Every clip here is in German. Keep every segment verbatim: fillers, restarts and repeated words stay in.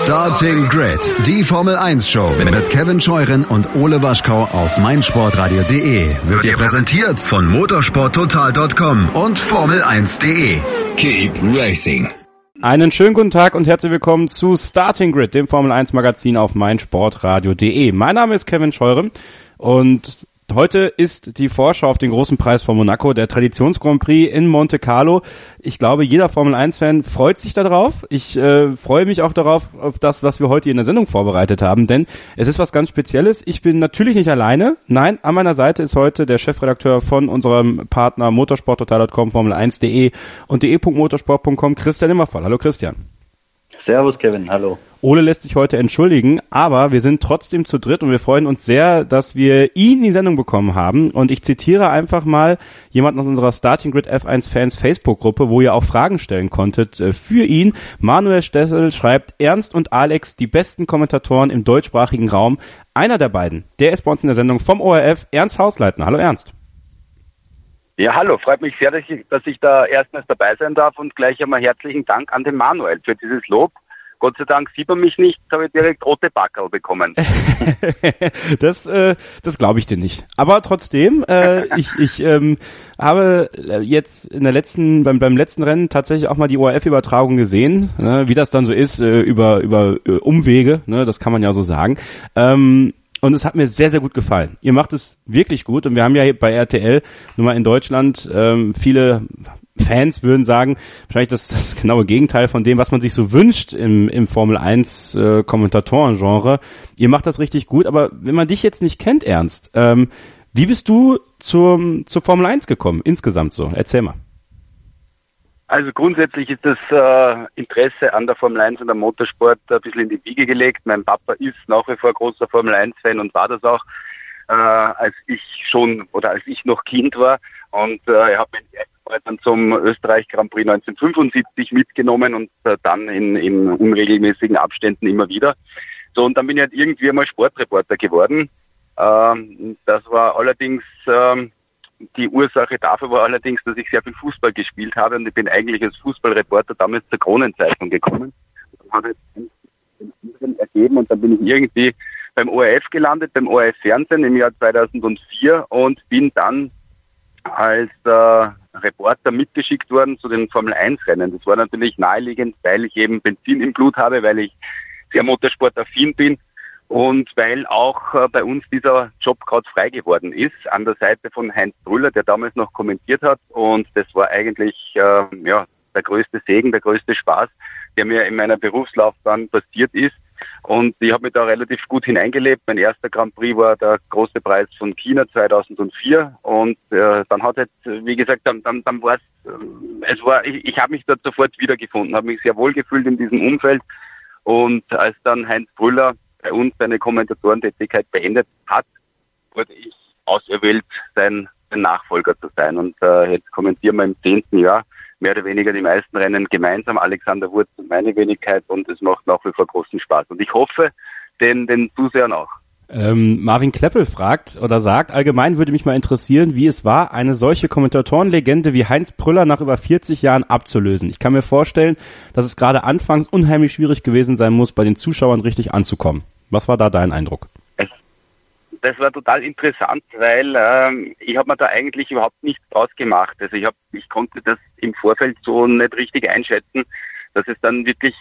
Starting Grid, die Formel eins Show mit Kevin Scheuren und Ole Waschkau auf meinsportradio punkt de wird dir präsentiert von motorsporttotal punkt com und formel eins punkt de. Keep racing. Einen schönen guten Tag und herzlich willkommen zu Starting Grid, dem Formel eins Magazin auf meinsportradio punkt de. Mein Name ist Kevin Scheuren und heute ist die Vorschau auf den großen Preis von Monaco, der Traditions-Grand Prix in Monte Carlo. Ich glaube, jeder Formel eins Fan freut sich darauf. Ich äh, freue mich auch darauf, auf das, was wir heute in der Sendung vorbereitet haben, denn es ist was ganz Spezielles. Ich bin natürlich nicht alleine. Nein, an meiner Seite ist heute der Chefredakteur von unserem Partner motorsporttotal punkt com, formel eins punkt de und de punkt motorsport punkt com, Christian Immervoll. Hallo Christian. Servus Kevin, hallo. Ole lässt sich heute entschuldigen, aber wir sind trotzdem zu dritt und wir freuen uns sehr, dass wir ihn in die Sendung bekommen haben. Und ich zitiere einfach mal jemanden aus unserer Starting Grid F eins Fans Facebook-Gruppe, wo ihr auch Fragen stellen konntet für ihn. Manuel Stessel schreibt: Ernst und Alex, die besten Kommentatoren im deutschsprachigen Raum. Einer der beiden, der ist bei uns in der Sendung vom O R F, Ernst Hausleitner. Hallo Ernst. Ja, hallo, freut mich sehr, dass ich, dass ich da erstmals dabei sein darf und gleich einmal herzlichen Dank an den Manuel für dieses Lob. Gott sei Dank sieht man mich nicht, habe ich direkt rote Backerl bekommen. das äh, das glaube ich dir nicht. Aber trotzdem, äh, ich ich ähm, habe jetzt in der letzten beim beim letzten Rennen tatsächlich auch mal die O R F-Übertragung gesehen, ne, wie das dann so ist äh, über über äh, Umwege, ne, das kann man ja so sagen. Ähm, Und es hat mir sehr, sehr gut gefallen. Ihr macht es wirklich gut und wir haben ja hier bei R T L, nun mal in Deutschland, ähm, viele Fans würden sagen, wahrscheinlich das, das genaue Gegenteil von dem, was man sich so wünscht im, im Formel eins äh, Kommentatoren-Genre. Ihr macht das richtig gut, aber wenn man dich jetzt nicht kennt, Ernst, ähm, wie bist du zur, zur Formel eins gekommen, insgesamt so? Erzähl mal. Also grundsätzlich ist das äh, Interesse an der Formel eins und am Motorsport ein bisschen in die Wiege gelegt. Mein Papa ist nach wie vor großer Formel eins Fan und war das auch, äh, als ich schon oder als ich noch Kind war. Und äh, er hat mich dann zum Österreich Grand Prix neunzehnhundertfünfundsiebzig mitgenommen und äh, dann in, in unregelmäßigen Abständen immer wieder. So, und dann bin ich halt irgendwie einmal Sportreporter geworden. Ähm, das war allerdings... Ähm, Die Ursache dafür war allerdings, dass ich sehr viel Fußball gespielt habe und ich bin eigentlich als Fußballreporter damals zur Kronenzeitung gekommen. Das hat jetzt den anderen ergeben und dann bin ich irgendwie beim O R F gelandet, beim O R F Fernsehen im Jahr zweitausendvier und bin dann als äh, Reporter mitgeschickt worden zu den Formel eins Rennen. Das war natürlich naheliegend, weil ich eben Benzin im Blut habe, weil ich sehr motorsportaffin bin. Und weil auch äh, bei uns dieser Job gerade frei geworden ist, an der Seite von Heinz Brüller, der damals noch kommentiert hat. Und das war eigentlich äh, ja der größte Segen, der größte Spaß, der mir in meiner Berufslaufbahn passiert ist. Und ich habe mich da relativ gut hineingelebt. Mein erster Grand Prix war der große Preis von China zweitausendvier. Und äh, dann hat jetzt, wie gesagt, dann, dann, dann war es, äh, es war, ich, ich habe mich dort sofort wiedergefunden, habe mich sehr wohl gefühlt in diesem Umfeld. Und als dann Heinz Brüller bei uns seine Kommentatorentätigkeit beendet hat, wurde ich auserwählt, sein, sein Nachfolger zu sein. Und äh, jetzt kommentieren wir im zehnten Jahr mehr oder weniger die meisten Rennen gemeinsam, Alexander Wurz und meine Wenigkeit, und es macht nach wie vor großen Spaß. Und ich hoffe, den, den Zusehern auch. Ähm, Marvin Kleppel fragt oder sagt, allgemein würde mich mal interessieren, wie es war, eine solche Kommentatorenlegende wie Heinz Brüller nach über vierzig Jahren abzulösen. Ich kann mir vorstellen, dass es gerade anfangs unheimlich schwierig gewesen sein muss, bei den Zuschauern richtig anzukommen. Was war da dein Eindruck? Es, das war total interessant, weil ähm, ich habe mir da eigentlich überhaupt nichts draus gemacht. Also ich, hab, ich konnte das im Vorfeld so nicht richtig einschätzen, dass es dann wirklich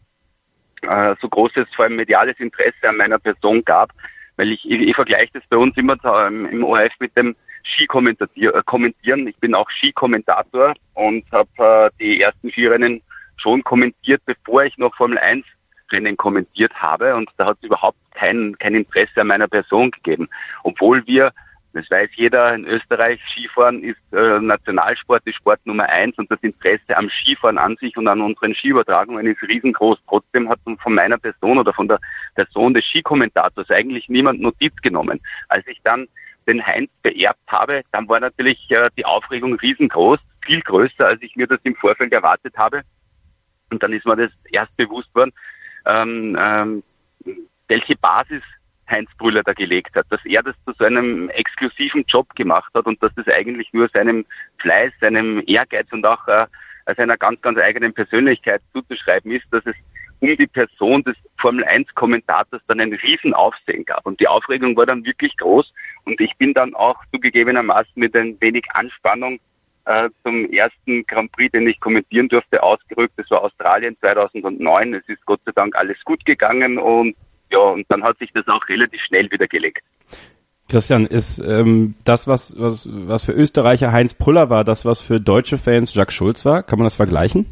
äh, so großes, vor allem mediales Interesse an meiner Person gab. Weil ich, ich, ich vergleiche das bei uns immer ähm, im O R F mit dem Ski-Kommentieren. Ich bin auch Skikommentator und habe äh, die ersten Skirennen schon kommentiert, bevor ich noch Formel eins Rennen kommentiert habe. Und da hat es überhaupt kein, kein Interesse an meiner Person gegeben. Obwohl wir, das weiß jeder, in Österreich, Skifahren ist äh, Nationalsport, ist Sport Nummer eins und das Interesse am Skifahren an sich und an unseren Skiübertragungen ist riesengroß. Trotzdem hat von meiner Person oder von der Person des Skikommentators eigentlich niemand Notiz genommen. Als ich dann den Heinz beerbt habe, dann war natürlich äh, die Aufregung riesengroß, viel größer, als ich mir das im Vorfeld erwartet habe. Und dann ist mir das erst bewusst worden, ähm, ähm, welche Basis Heinz Brüller da gelegt hat, dass er das zu so einem exklusiven Job gemacht hat und dass das eigentlich nur seinem Fleiß, seinem Ehrgeiz und auch äh, seiner ganz, ganz eigenen Persönlichkeit zuzuschreiben ist, dass es um die Person des Formel eins Kommentators dann ein Riesenaufsehen gab. Und die Aufregung war dann wirklich groß. Und ich bin dann auch zugegebenermaßen mit ein wenig Anspannung äh, zum ersten Grand Prix, den ich kommentieren durfte, ausgerückt. Das war Australien zweitausendneun. Es ist Gott sei Dank alles gut gegangen und ja, und dann hat sich das auch relativ schnell wieder gelegt. Christian, ist ähm, das, was, was, was für Österreicher Heinz Prüller war, das, was für deutsche Fans Jacques Schulz war? Kann man das vergleichen?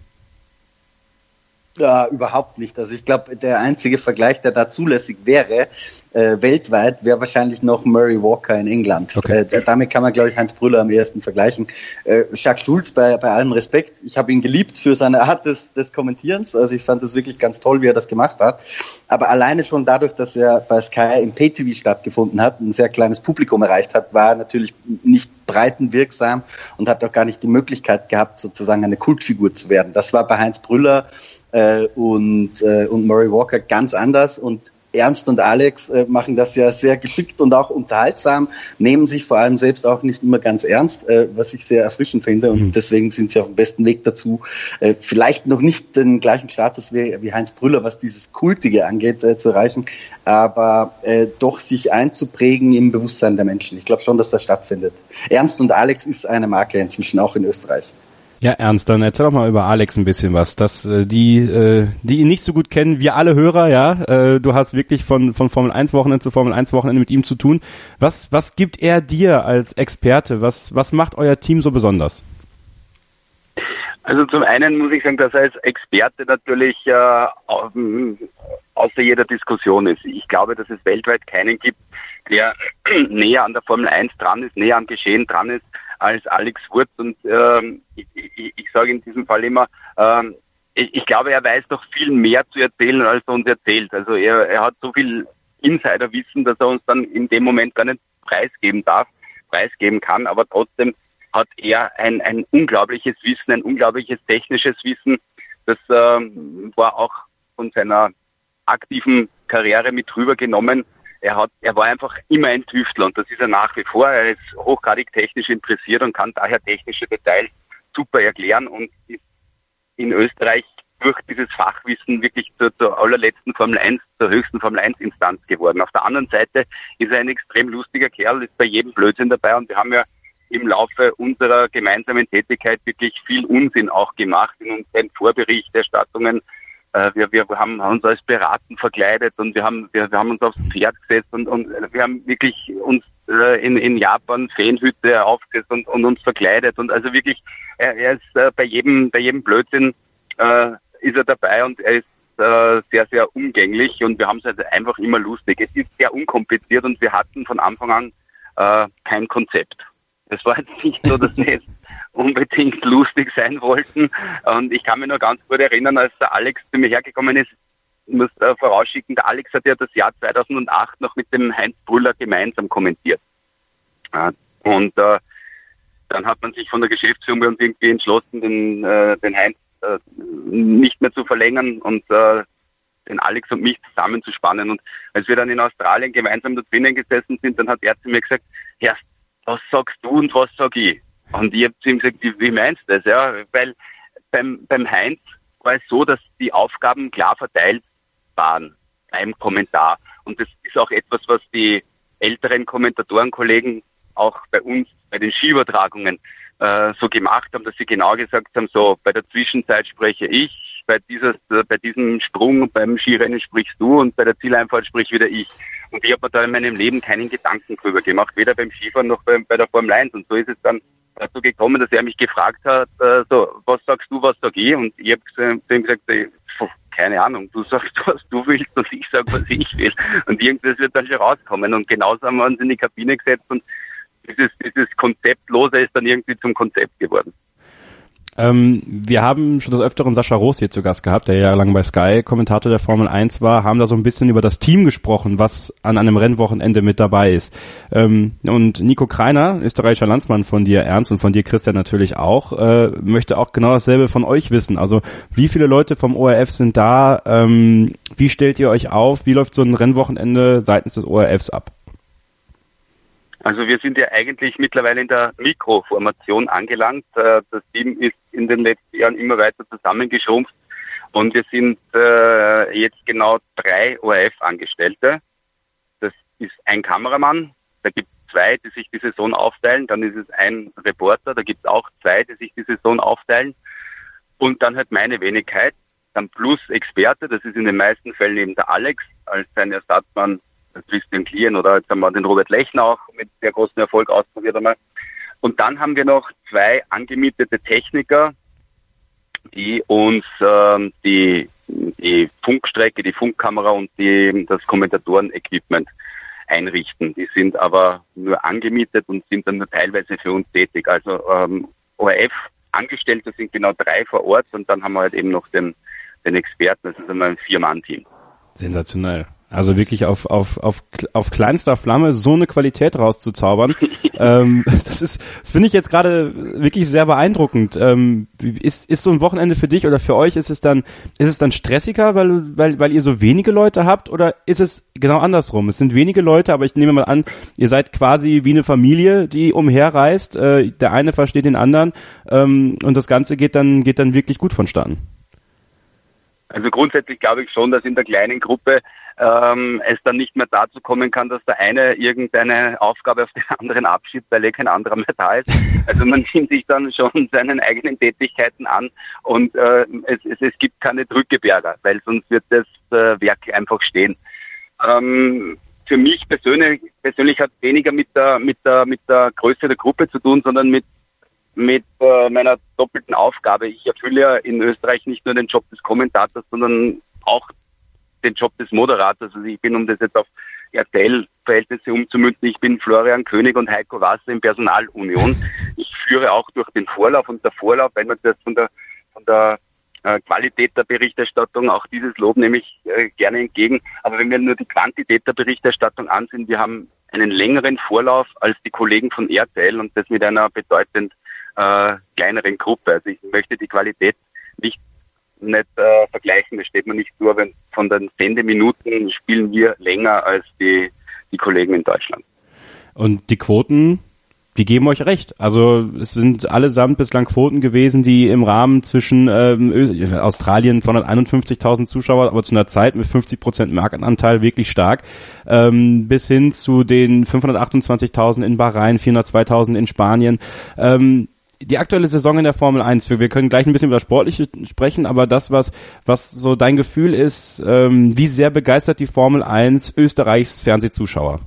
Ja, überhaupt nicht. Also ich glaube, der einzige Vergleich, der da zulässig wäre, äh, weltweit, wäre wahrscheinlich noch Murray Walker in England. Okay. Äh, damit kann man, glaube ich, Heinz Prüller am ehesten vergleichen. Äh, Jacques Schulz, bei, bei allem Respekt, ich habe ihn geliebt für seine Art des, des Kommentierens. Also ich fand das wirklich ganz toll, wie er das gemacht hat. Aber alleine schon dadurch, dass er bei Sky im Pay-T V stattgefunden hat, ein sehr kleines Publikum erreicht hat, war er natürlich nicht breitenwirksam und hat auch gar nicht die Möglichkeit gehabt, sozusagen eine Kultfigur zu werden. Das war bei Heinz Prüller Äh, und, äh, und Murray Walker ganz anders, und Ernst und Alex äh, machen das ja sehr geschickt und auch unterhaltsam, nehmen sich vor allem selbst auch nicht immer ganz ernst, äh, was ich sehr erfrischend finde, und mhm. deswegen sind sie auf dem besten Weg dazu, äh, vielleicht noch nicht den gleichen Status wie, wie Heinz Prüller, was dieses Kultige angeht, äh, zu erreichen, aber äh, doch sich einzuprägen im Bewusstsein der Menschen. Ich glaube schon, dass das stattfindet. Ernst und Alex ist eine Marke inzwischen, auch in Österreich. Ja, Ernst, dann erzähl doch mal über Alex ein bisschen was. Das, äh, die, äh, die ihn nicht so gut kennen, wir alle Hörer, ja. Äh, du hast wirklich von von Formel eins Wochenende zu Formel eins Wochenende mit ihm zu tun. Was was gibt er dir als Experte? Was was macht euer Team so besonders? Also zum einen muss ich sagen, dass er als Experte natürlich äh, außer jeder Diskussion ist. Ich glaube, dass es weltweit keinen gibt, der näher an der Formel eins dran ist, näher am Geschehen dran ist, als Alex Wurz, und ähm, ich, ich, ich sage in diesem Fall immer, ähm, ich, ich glaube, er weiß noch viel mehr zu erzählen, als er uns erzählt. Also er, er hat so viel Insiderwissen, dass er uns dann in dem Moment gar nicht preisgeben darf, preisgeben kann, aber trotzdem hat er ein, ein unglaubliches Wissen, ein unglaubliches technisches Wissen. Das ähm, war auch von seiner aktiven Karriere mit rübergenommen. Er hat, er war einfach immer ein Tüftler, und das ist er nach wie vor. Er ist hochgradig technisch interessiert und kann daher technische Details super erklären und ist in Österreich durch dieses Fachwissen wirklich zur, zur allerletzten Formel eins, zur höchsten Formel eins Instanz geworden. Auf der anderen Seite ist er ein extrem lustiger Kerl, ist bei jedem Blödsinn dabei, und wir haben ja im Laufe unserer gemeinsamen Tätigkeit wirklich viel Unsinn auch gemacht in unseren Vorberichterstattungen. Wir, wir haben uns als Piraten verkleidet, und wir haben, wir, wir haben uns aufs Pferd gesetzt, und, und wir haben wirklich uns äh, in, in Japan Feenhütte aufgesetzt und, und uns verkleidet, und also wirklich, er, er ist äh, bei jedem, bei jedem Blödsinn äh, ist er dabei, und er ist äh, sehr, sehr umgänglich, und wir haben es also einfach immer lustig. Es ist sehr unkompliziert, und wir hatten von Anfang an äh, kein Konzept. Es war jetzt nicht so, dass wir jetzt unbedingt lustig sein wollten. Und ich kann mich noch ganz gut erinnern, als der Alex zu mir hergekommen ist, ich muss äh, vorausschicken, der Alex hat ja das Jahr zweitausendacht noch mit dem Heinz Prüller gemeinsam kommentiert. Äh, und äh, dann hat man sich von der Geschäftsführung bei uns irgendwie entschlossen, den, äh, den Heinz äh, nicht mehr zu verlängern und äh, den Alex und mich zusammenzuspannen. Und als wir dann in Australien gemeinsam da drinnen gesessen sind, dann hat er zu mir gesagt, Herr, was sagst du und was sag ich? Und ich habe zu ihm gesagt, wie, wie meinst du das? Ja, weil beim, beim Heinz war es so, dass die Aufgaben klar verteilt waren beim Kommentar. Und das ist auch etwas, was die älteren Kommentatorenkollegen auch bei uns, bei den Skiübertragungen äh, so gemacht haben, dass sie genau gesagt haben, so bei der Zwischenzeit spreche ich, bei dieser, bei diesem Sprung beim Skirennen sprichst du, und bei der Zieleinfahrt sprich wieder ich. Und ich habe mir da in meinem Leben keinen Gedanken drüber gemacht, weder beim Skifahren noch bei, bei der Formel eins. Und so ist es dann dazu gekommen, dass er mich gefragt hat, äh, so, was sagst du, was sag ich? Und ich habe zu ihm gesagt, ey, keine Ahnung, du sagst, was du willst, und ich sag, was ich will. Und irgendwas wird dann schon rauskommen. Und genauso haben wir uns in die Kabine gesetzt, und dieses, dieses Konzeptlose ist dann irgendwie zum Konzept geworden. Ähm, wir haben schon des Öfteren Sascha Roos hier zu Gast gehabt, der ja lange bei Sky Kommentator der Formel eins war, haben da so ein bisschen über das Team gesprochen, was an einem Rennwochenende mit dabei ist. Ähm, und Nico Kreiner, österreichischer Landsmann von dir, Ernst, und von dir, Christian, natürlich auch, äh, möchte auch genau dasselbe von euch wissen. Also wie viele Leute vom O R F sind da? Ähm, wie stellt ihr euch auf? Wie läuft so ein Rennwochenende seitens des O R Fs ab? Also wir sind ja eigentlich mittlerweile in der Mikroformation angelangt. Das Team ist in den letzten Jahren immer weiter zusammengeschrumpft, Und wir sind äh, jetzt genau drei O R F-Angestellte. Das ist ein Kameramann, da gibt es zwei, die sich die Saison aufteilen. Dann ist es ein Reporter, da gibt es auch zwei, die sich die Saison aufteilen. Und dann halt meine Wenigkeit, dann plus Experte, das ist in den meisten Fällen eben der Alex, als sein Ersatzmann Christian Klien, oder jetzt haben wir den Robert Lechner auch mit sehr großem Erfolg ausprobiert einmal. Und dann haben wir noch zwei angemietete Techniker, die uns ähm, die, die Funkstrecke, die Funkkamera und die, das Kommentatoren-Equipment einrichten. Die sind aber nur angemietet und sind dann nur teilweise für uns tätig. Also ähm, O R F-Angestellte sind genau drei vor Ort und dann haben wir halt eben noch den, den Experten, das ist einmal ein Vier-Mann-Team. Sensationell. Also wirklich auf, auf, auf, auf kleinster Flamme so eine Qualität rauszuzaubern. ähm, das ist, das finde ich jetzt gerade wirklich sehr beeindruckend. Ähm, ist, ist so ein Wochenende für dich oder für euch, ist es dann, ist es dann stressiger, weil, weil, weil ihr so wenige Leute habt, oder ist es genau andersrum? Es sind wenige Leute, aber ich nehme mal an, ihr seid quasi wie eine Familie, die umherreist. Äh, der eine versteht den anderen, ähm, und das Ganze geht dann, geht dann wirklich gut vonstatten. Also grundsätzlich glaube ich schon, dass in der kleinen Gruppe ähm, es dann nicht mehr dazu kommen kann, dass der eine irgendeine Aufgabe auf den anderen abschiebt, weil eh kein anderer mehr da ist. Also man nimmt sich dann schon seinen eigenen Tätigkeiten an und äh, es, es, es gibt keine Drückeberger, weil sonst wird das äh, Werk einfach stehen. Ähm, für mich persönlich, persönlich hat weniger mit der, mit der, mit der Größe der Gruppe zu tun, sondern mit mit äh, meiner doppelten Aufgabe. Ich erfülle ja in Österreich nicht nur den Job des Kommentators, sondern auch den Job des Moderators. Also ich bin, um das jetzt auf R T L-Verhältnisse umzumünzen, ich bin Florian König und Heiko Wasser in Personalunion. Ich führe auch durch den Vorlauf und der Vorlauf, wenn man das von der von der äh, Qualität der Berichterstattung, auch dieses Lob nehme ich äh, gerne entgegen. Aber wenn wir nur die Quantität der Berichterstattung ansehen, wir haben einen längeren Vorlauf als die Kollegen von R T L und das mit einer bedeutend äh, kleineren Gruppe. Also ich möchte die Qualität nicht nicht äh, vergleichen, das steht mir nicht nur, wenn von den Sendeminuten spielen wir länger als die, die Kollegen in Deutschland. Und die Quoten, die geben euch recht. Also es sind allesamt bislang Quoten gewesen, die im Rahmen zwischen ähm, Ö- Australien zweihunderteinundfünfzigtausend Zuschauer, aber zu einer Zeit mit fünfzig Prozent Marktanteil wirklich stark, ähm, bis hin zu den fünfhundertachtundzwanzigtausend in Bahrain, vierhundertzweitausend in Spanien. Ähm, Die aktuelle Saison in der Formel eins, wir können gleich ein bisschen über das Sportliche sprechen, aber das, was was so dein Gefühl ist, ähm, wie sehr begeistert die Formel eins Österreichs Fernsehzuschauer?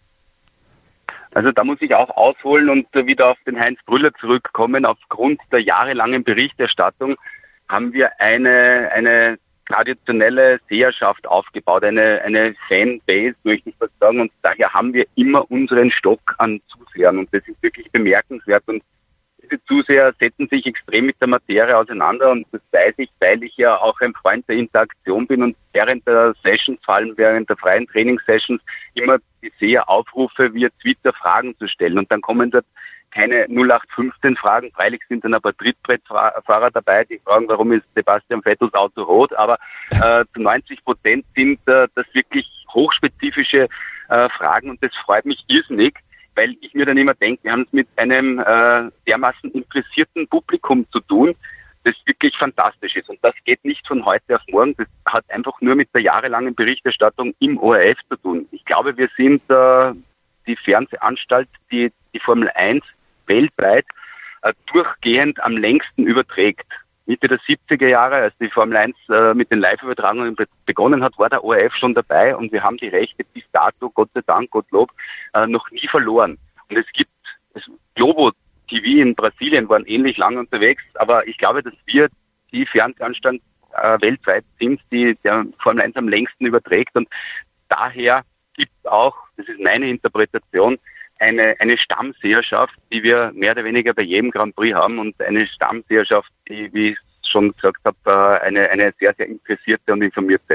Also da muss ich auch ausholen und wieder auf den Heinz Brüller zurückkommen. Aufgrund der jahrelangen Berichterstattung haben wir eine eine traditionelle Seherschaft aufgebaut, eine eine Fanbase, möchte ich fast sagen, und daher haben wir immer unseren Stock an Zusehern und das ist wirklich bemerkenswert. Und diese Zuseher setzen sich extrem mit der Materie auseinander und das weiß ich, weil ich ja auch ein Freund der Interaktion bin und während der Sessions, vor allem während der freien Trainingssessions, immer die Seher aufrufe, via Twitter Fragen zu stellen und dann kommen dort keine null acht fünfzehn Fragen, freilich sind dann ein paar Trittbrettfahrer dabei, die fragen, warum ist Sebastian Vettels Auto rot, aber äh, zu neunzig Prozent sind äh, das wirklich hochspezifische äh, Fragen und das freut mich irrsinnig, weil ich mir dann immer denke, wir haben es mit einem äh, dermaßen interessierten Publikum zu tun, das wirklich fantastisch ist. Und das geht nicht von heute auf morgen. Das hat einfach nur mit der jahrelangen Berichterstattung im O R F zu tun. Ich glaube, wir sind äh, die Fernsehanstalt, die die Formel eins weltweit äh, durchgehend am längsten überträgt. Mitte der siebziger Jahre, als die Formel eins äh, mit den Live-Übertragungen be- begonnen hat, war der O R F schon dabei und wir haben die Rechte bis dato, Gott sei Dank, Gottlob, äh, noch nie verloren. Und es gibt, es, Globo T V in Brasilien waren ähnlich lang unterwegs, aber ich glaube, dass wir die Fernsehanstalt äh, weltweit sind, die der Formel eins am längsten überträgt und daher gibt es auch, das ist meine Interpretation, eine, eine Stammseherschaft, die wir mehr oder weniger bei jedem Grand Prix haben und eine Stammseherschaft, die, wie ich schon gesagt habe, eine, eine sehr, sehr interessierte und informierte ist.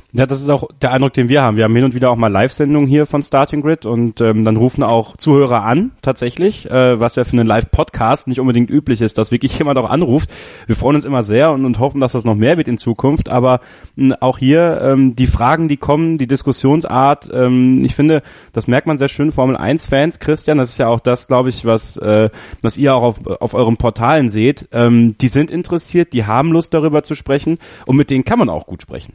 Ja, das ist auch der Eindruck, den wir haben. Wir haben hin und wieder auch mal Live-Sendungen hier von Starting Grid und ähm, dann rufen auch Zuhörer an, tatsächlich, äh, was ja für einen Live-Podcast nicht unbedingt üblich ist, dass wirklich jemand auch anruft. Wir freuen uns immer sehr und, und hoffen, dass das noch mehr wird in Zukunft, aber mh, auch hier ähm, die Fragen, die kommen, die Diskussionsart, ähm, ich finde, das merkt man sehr schön, Formel eins Fans, Christian, das ist ja auch das, glaube ich, was äh, was ihr auch auf, auf euren Portalen seht, ähm, die sind interessiert, die haben Lust darüber zu sprechen und mit denen kann man auch gut sprechen.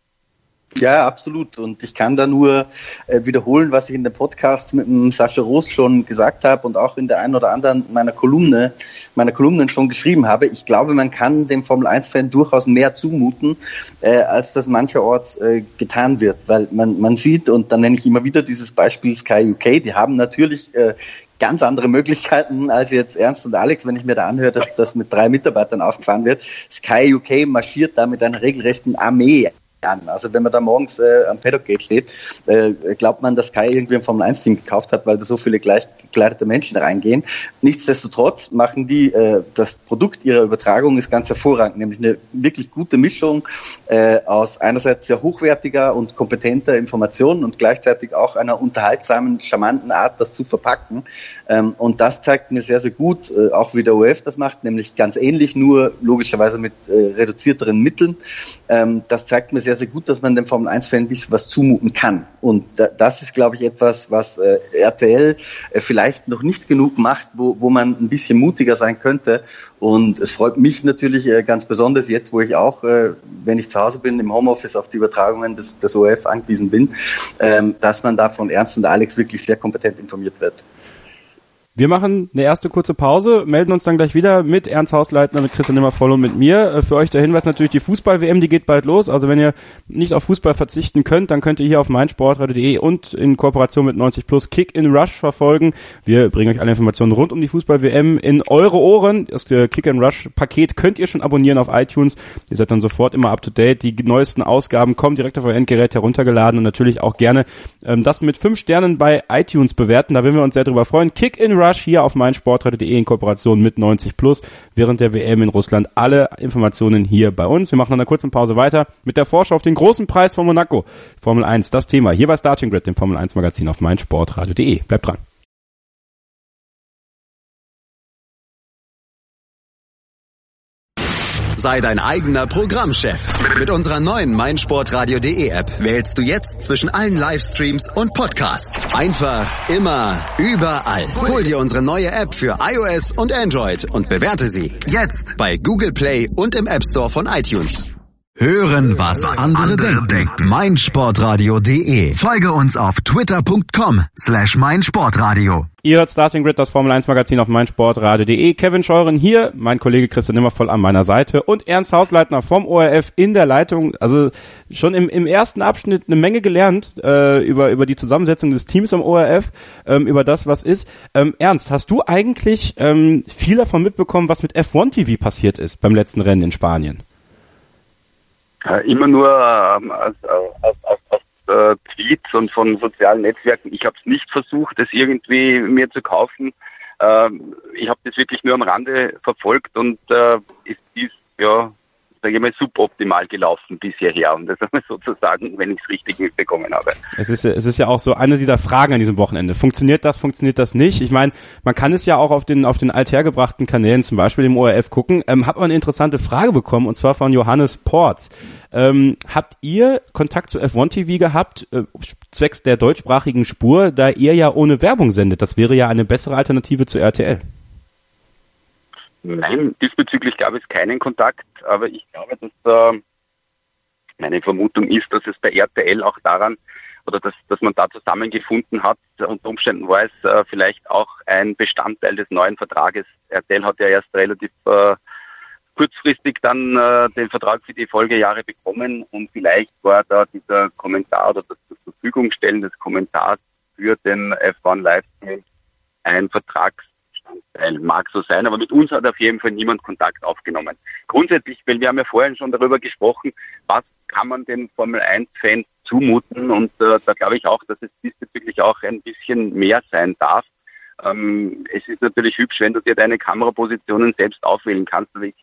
Ja, absolut. Und ich kann da nur äh, wiederholen, was ich in dem Podcast mit dem Sascha Roos schon gesagt habe und auch in der einen oder anderen meiner Kolumne, meiner Kolumnen schon geschrieben habe. Ich glaube, man kann dem Formel eins Fan durchaus mehr zumuten, äh, als das mancherorts äh, getan wird. Weil man, man sieht, und dann nenne ich immer wieder dieses Beispiel Sky U K, die haben natürlich äh, ganz andere Möglichkeiten als jetzt Ernst und Alex, wenn ich mir da anhöre, dass das mit drei Mitarbeitern aufgefahren wird. Sky U K marschiert da mit einer regelrechten Armee an. Also wenn man da morgens äh, am Paddock-Gate steht, äh, glaubt man, dass Sky irgendwie ein Formel eins Team gekauft hat, weil da so viele gleich gekleidete Menschen reingehen. Nichtsdestotrotz machen die, äh, das Produkt ihrer Übertragung ist ganz hervorragend, nämlich eine wirklich gute Mischung äh, aus einerseits sehr hochwertiger und kompetenter Information und gleichzeitig auch einer unterhaltsamen, charmanten Art, das zu verpacken. Ähm, und das zeigt mir sehr, sehr gut, äh, auch wie der O R F das macht, nämlich ganz ähnlich, nur logischerweise mit äh, reduzierteren Mitteln. Ähm, das zeigt mir sehr, sehr gut, dass man dem Formel eins Fan ein bisschen was zumuten kann. Und da, das ist, glaube ich, etwas, was äh, R T L äh, vielleicht noch nicht genug macht, wo, wo man ein bisschen mutiger sein könnte. Und es freut mich natürlich äh, ganz besonders jetzt, wo ich auch, äh, wenn ich zu Hause bin, im Homeoffice auf die Übertragungen des, des O R F angewiesen bin, ähm, dass man da von Ernst und Alex wirklich sehr kompetent informiert wird. Wir machen eine erste kurze Pause, melden uns dann gleich wieder mit Ernst Hausleitner, mit Christian Nimmervoll und mit mir. Für euch der Hinweis natürlich, die Fußball-W M, die geht bald los. Also wenn ihr nicht auf Fußball verzichten könnt, dann könnt ihr hier auf meinsportradio punkt de und in Kooperation mit neunzig plus Kick in Rush verfolgen. Wir bringen euch alle Informationen rund um die Fußball-W M in eure Ohren. Das Kick in Rush Paket könnt ihr schon abonnieren auf iTunes. Ihr seid dann sofort immer up to date. Die neuesten Ausgaben kommen direkt auf euer Endgerät heruntergeladen und natürlich auch gerne ähm, das mit fünf Sternen bei iTunes bewerten. Da würden wir uns sehr drüber freuen. Kick in Rush hier auf meinsportradio punkt de in Kooperation mit neunzig plus während der W M in Russland. Alle Informationen hier bei uns. Wir machen nach einer kurzen Pause weiter mit der Vorschau auf den großen Preis von Monaco. Formel eins, das Thema hier bei Starting Grid, dem Formel eins Magazin auf meinsportradio punkt de. Bleibt dran. Sei dein eigener Programmchef. Mit unserer neuen meinsportradio punkt de App wählst du jetzt zwischen allen Livestreams und Podcasts. Einfach, immer, überall. Hol dir unsere neue App für iOS und Android und bewerte sie jetzt bei Google Play und im App Store von iTunes. Hören, was, was andere, andere denken. denken. meinsportradio punkt de. Folge uns auf twitter punkt com slash meinsportradio. Ihr hört Starting Grid, das Formel eins Magazin auf meinsportradio punkt de. Kevin Scheuren hier, mein Kollege Christian Nimmervoll an meiner Seite und Ernst Hausleitner vom O R F in der Leitung. Also schon im, im ersten Abschnitt eine Menge gelernt äh, über über die Zusammensetzung des Teams am O R F, ähm, über das, was ist. Ähm, Ernst, hast du eigentlich ähm, viel davon mitbekommen, was mit F eins T V passiert ist beim letzten Rennen in Spanien? Immer nur ähm, aus, aus, aus, aus äh, Tweets und von sozialen Netzwerken. Ich habe es nicht versucht, das irgendwie mir zu kaufen. Ähm, ich habe das wirklich nur am Rande verfolgt und äh, es ist, ja, sage ich mal, suboptimal gelaufen bis hierher. Und das sozusagen, wenn ich es richtig mitbekommen habe. Es ist, es ist ja auch so eine dieser Fragen an diesem Wochenende. Funktioniert das, funktioniert das nicht? Ich meine, man kann es ja auch auf den auf den althergebrachten Kanälen, zum Beispiel dem O R F, gucken. Ähm, hab aber eine interessante Frage bekommen, und zwar von Johannes Porz. Ähm, habt ihr Kontakt zu F eins T V gehabt, äh, zwecks der deutschsprachigen Spur, da ihr ja ohne Werbung sendet? Das wäre ja eine bessere Alternative zu R T L. Nein, diesbezüglich gab es keinen Kontakt, aber ich glaube, dass äh, meine Vermutung ist, dass es bei R T L auch daran, oder dass, dass man da zusammengefunden hat, unter Umständen war es äh, vielleicht auch ein Bestandteil des neuen Vertrages. R T L hat ja erst relativ äh, kurzfristig dann äh, den Vertrag für die Folgejahre bekommen und vielleicht war da dieser Kommentar oder das zur Verfügung stellen des Kommentars für den F eins Livestream ein Vertrags mag so sein, aber mit uns hat auf jeden Fall niemand Kontakt aufgenommen. Grundsätzlich, weil wir haben ja vorhin schon darüber gesprochen, was kann man den Formel eins Fans zumuten und äh, da glaube ich auch, dass es diesbezüglich auch ein bisschen mehr sein darf. Ähm, es ist natürlich hübsch, wenn du dir deine Kamerapositionen selbst auswählen kannst, aber ich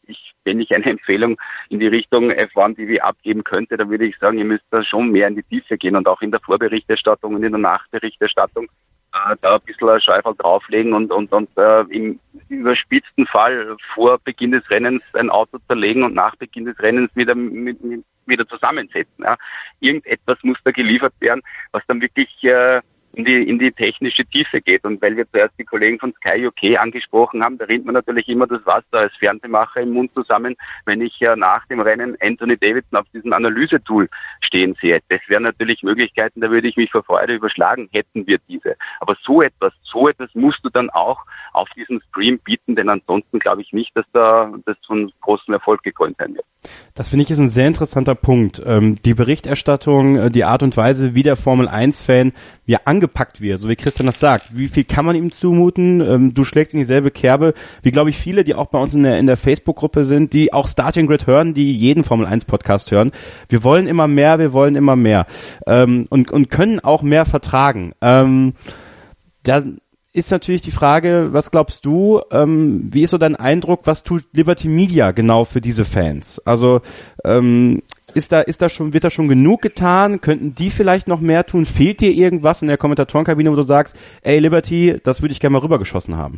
ich, wenn ich eine Empfehlung in die Richtung F eins T V abgeben könnte, dann würde ich sagen, ihr müsst da schon mehr in die Tiefe gehen und auch in der Vorberichterstattung und in der Nachberichterstattung äh, da ein bisschen ein Scheufel drauflegen und, und, und äh, im überspitzten Fall vor Beginn des Rennens ein Auto zerlegen und nach Beginn des Rennens wieder mit, mit, wieder zusammensetzen. Ja. Irgendetwas muss da geliefert werden, was dann wirklich äh, in die, in die technische Tiefe geht. Und weil wir zuerst die Kollegen von Sky U K angesprochen haben, da rinnt man natürlich immer das Wasser als Fernsehmacher im Mund zusammen, wenn ich ja nach dem Rennen Anthony Davidson auf diesem Analysetool stehen sehe. Das wären natürlich Möglichkeiten, da würde ich mich vor Freude überschlagen, hätten wir diese. Aber so etwas, so etwas musst du dann auch auf diesem Stream bieten, denn ansonsten glaube ich nicht, dass da das von großem Erfolg gekrönt sein wird. Das finde ich ist ein sehr interessanter Punkt. Ähm, die Berichterstattung, die Art und Weise, wie der Formel eins Fan ja angepackt wird, so wie Christian das sagt. Wie viel kann man ihm zumuten? Ähm, du schlägst in dieselbe Kerbe, wie glaube ich viele, die auch bei uns in der, in der Facebook-Gruppe sind, die auch Starting Grid hören, die jeden Formel eins Podcast hören. Wir wollen immer mehr, wir wollen immer mehr. Ähm, und, und können auch mehr vertragen. Ähm, da ist natürlich die Frage, was glaubst du, ähm, wie ist so dein Eindruck, was tut Liberty Media genau für diese Fans? Also ähm, ist da ist da schon wird da schon genug getan? Könnten die vielleicht noch mehr tun? Fehlt dir irgendwas in der Kommentatorenkabine, wo du sagst, ey Liberty, das würde ich gerne mal rübergeschossen haben?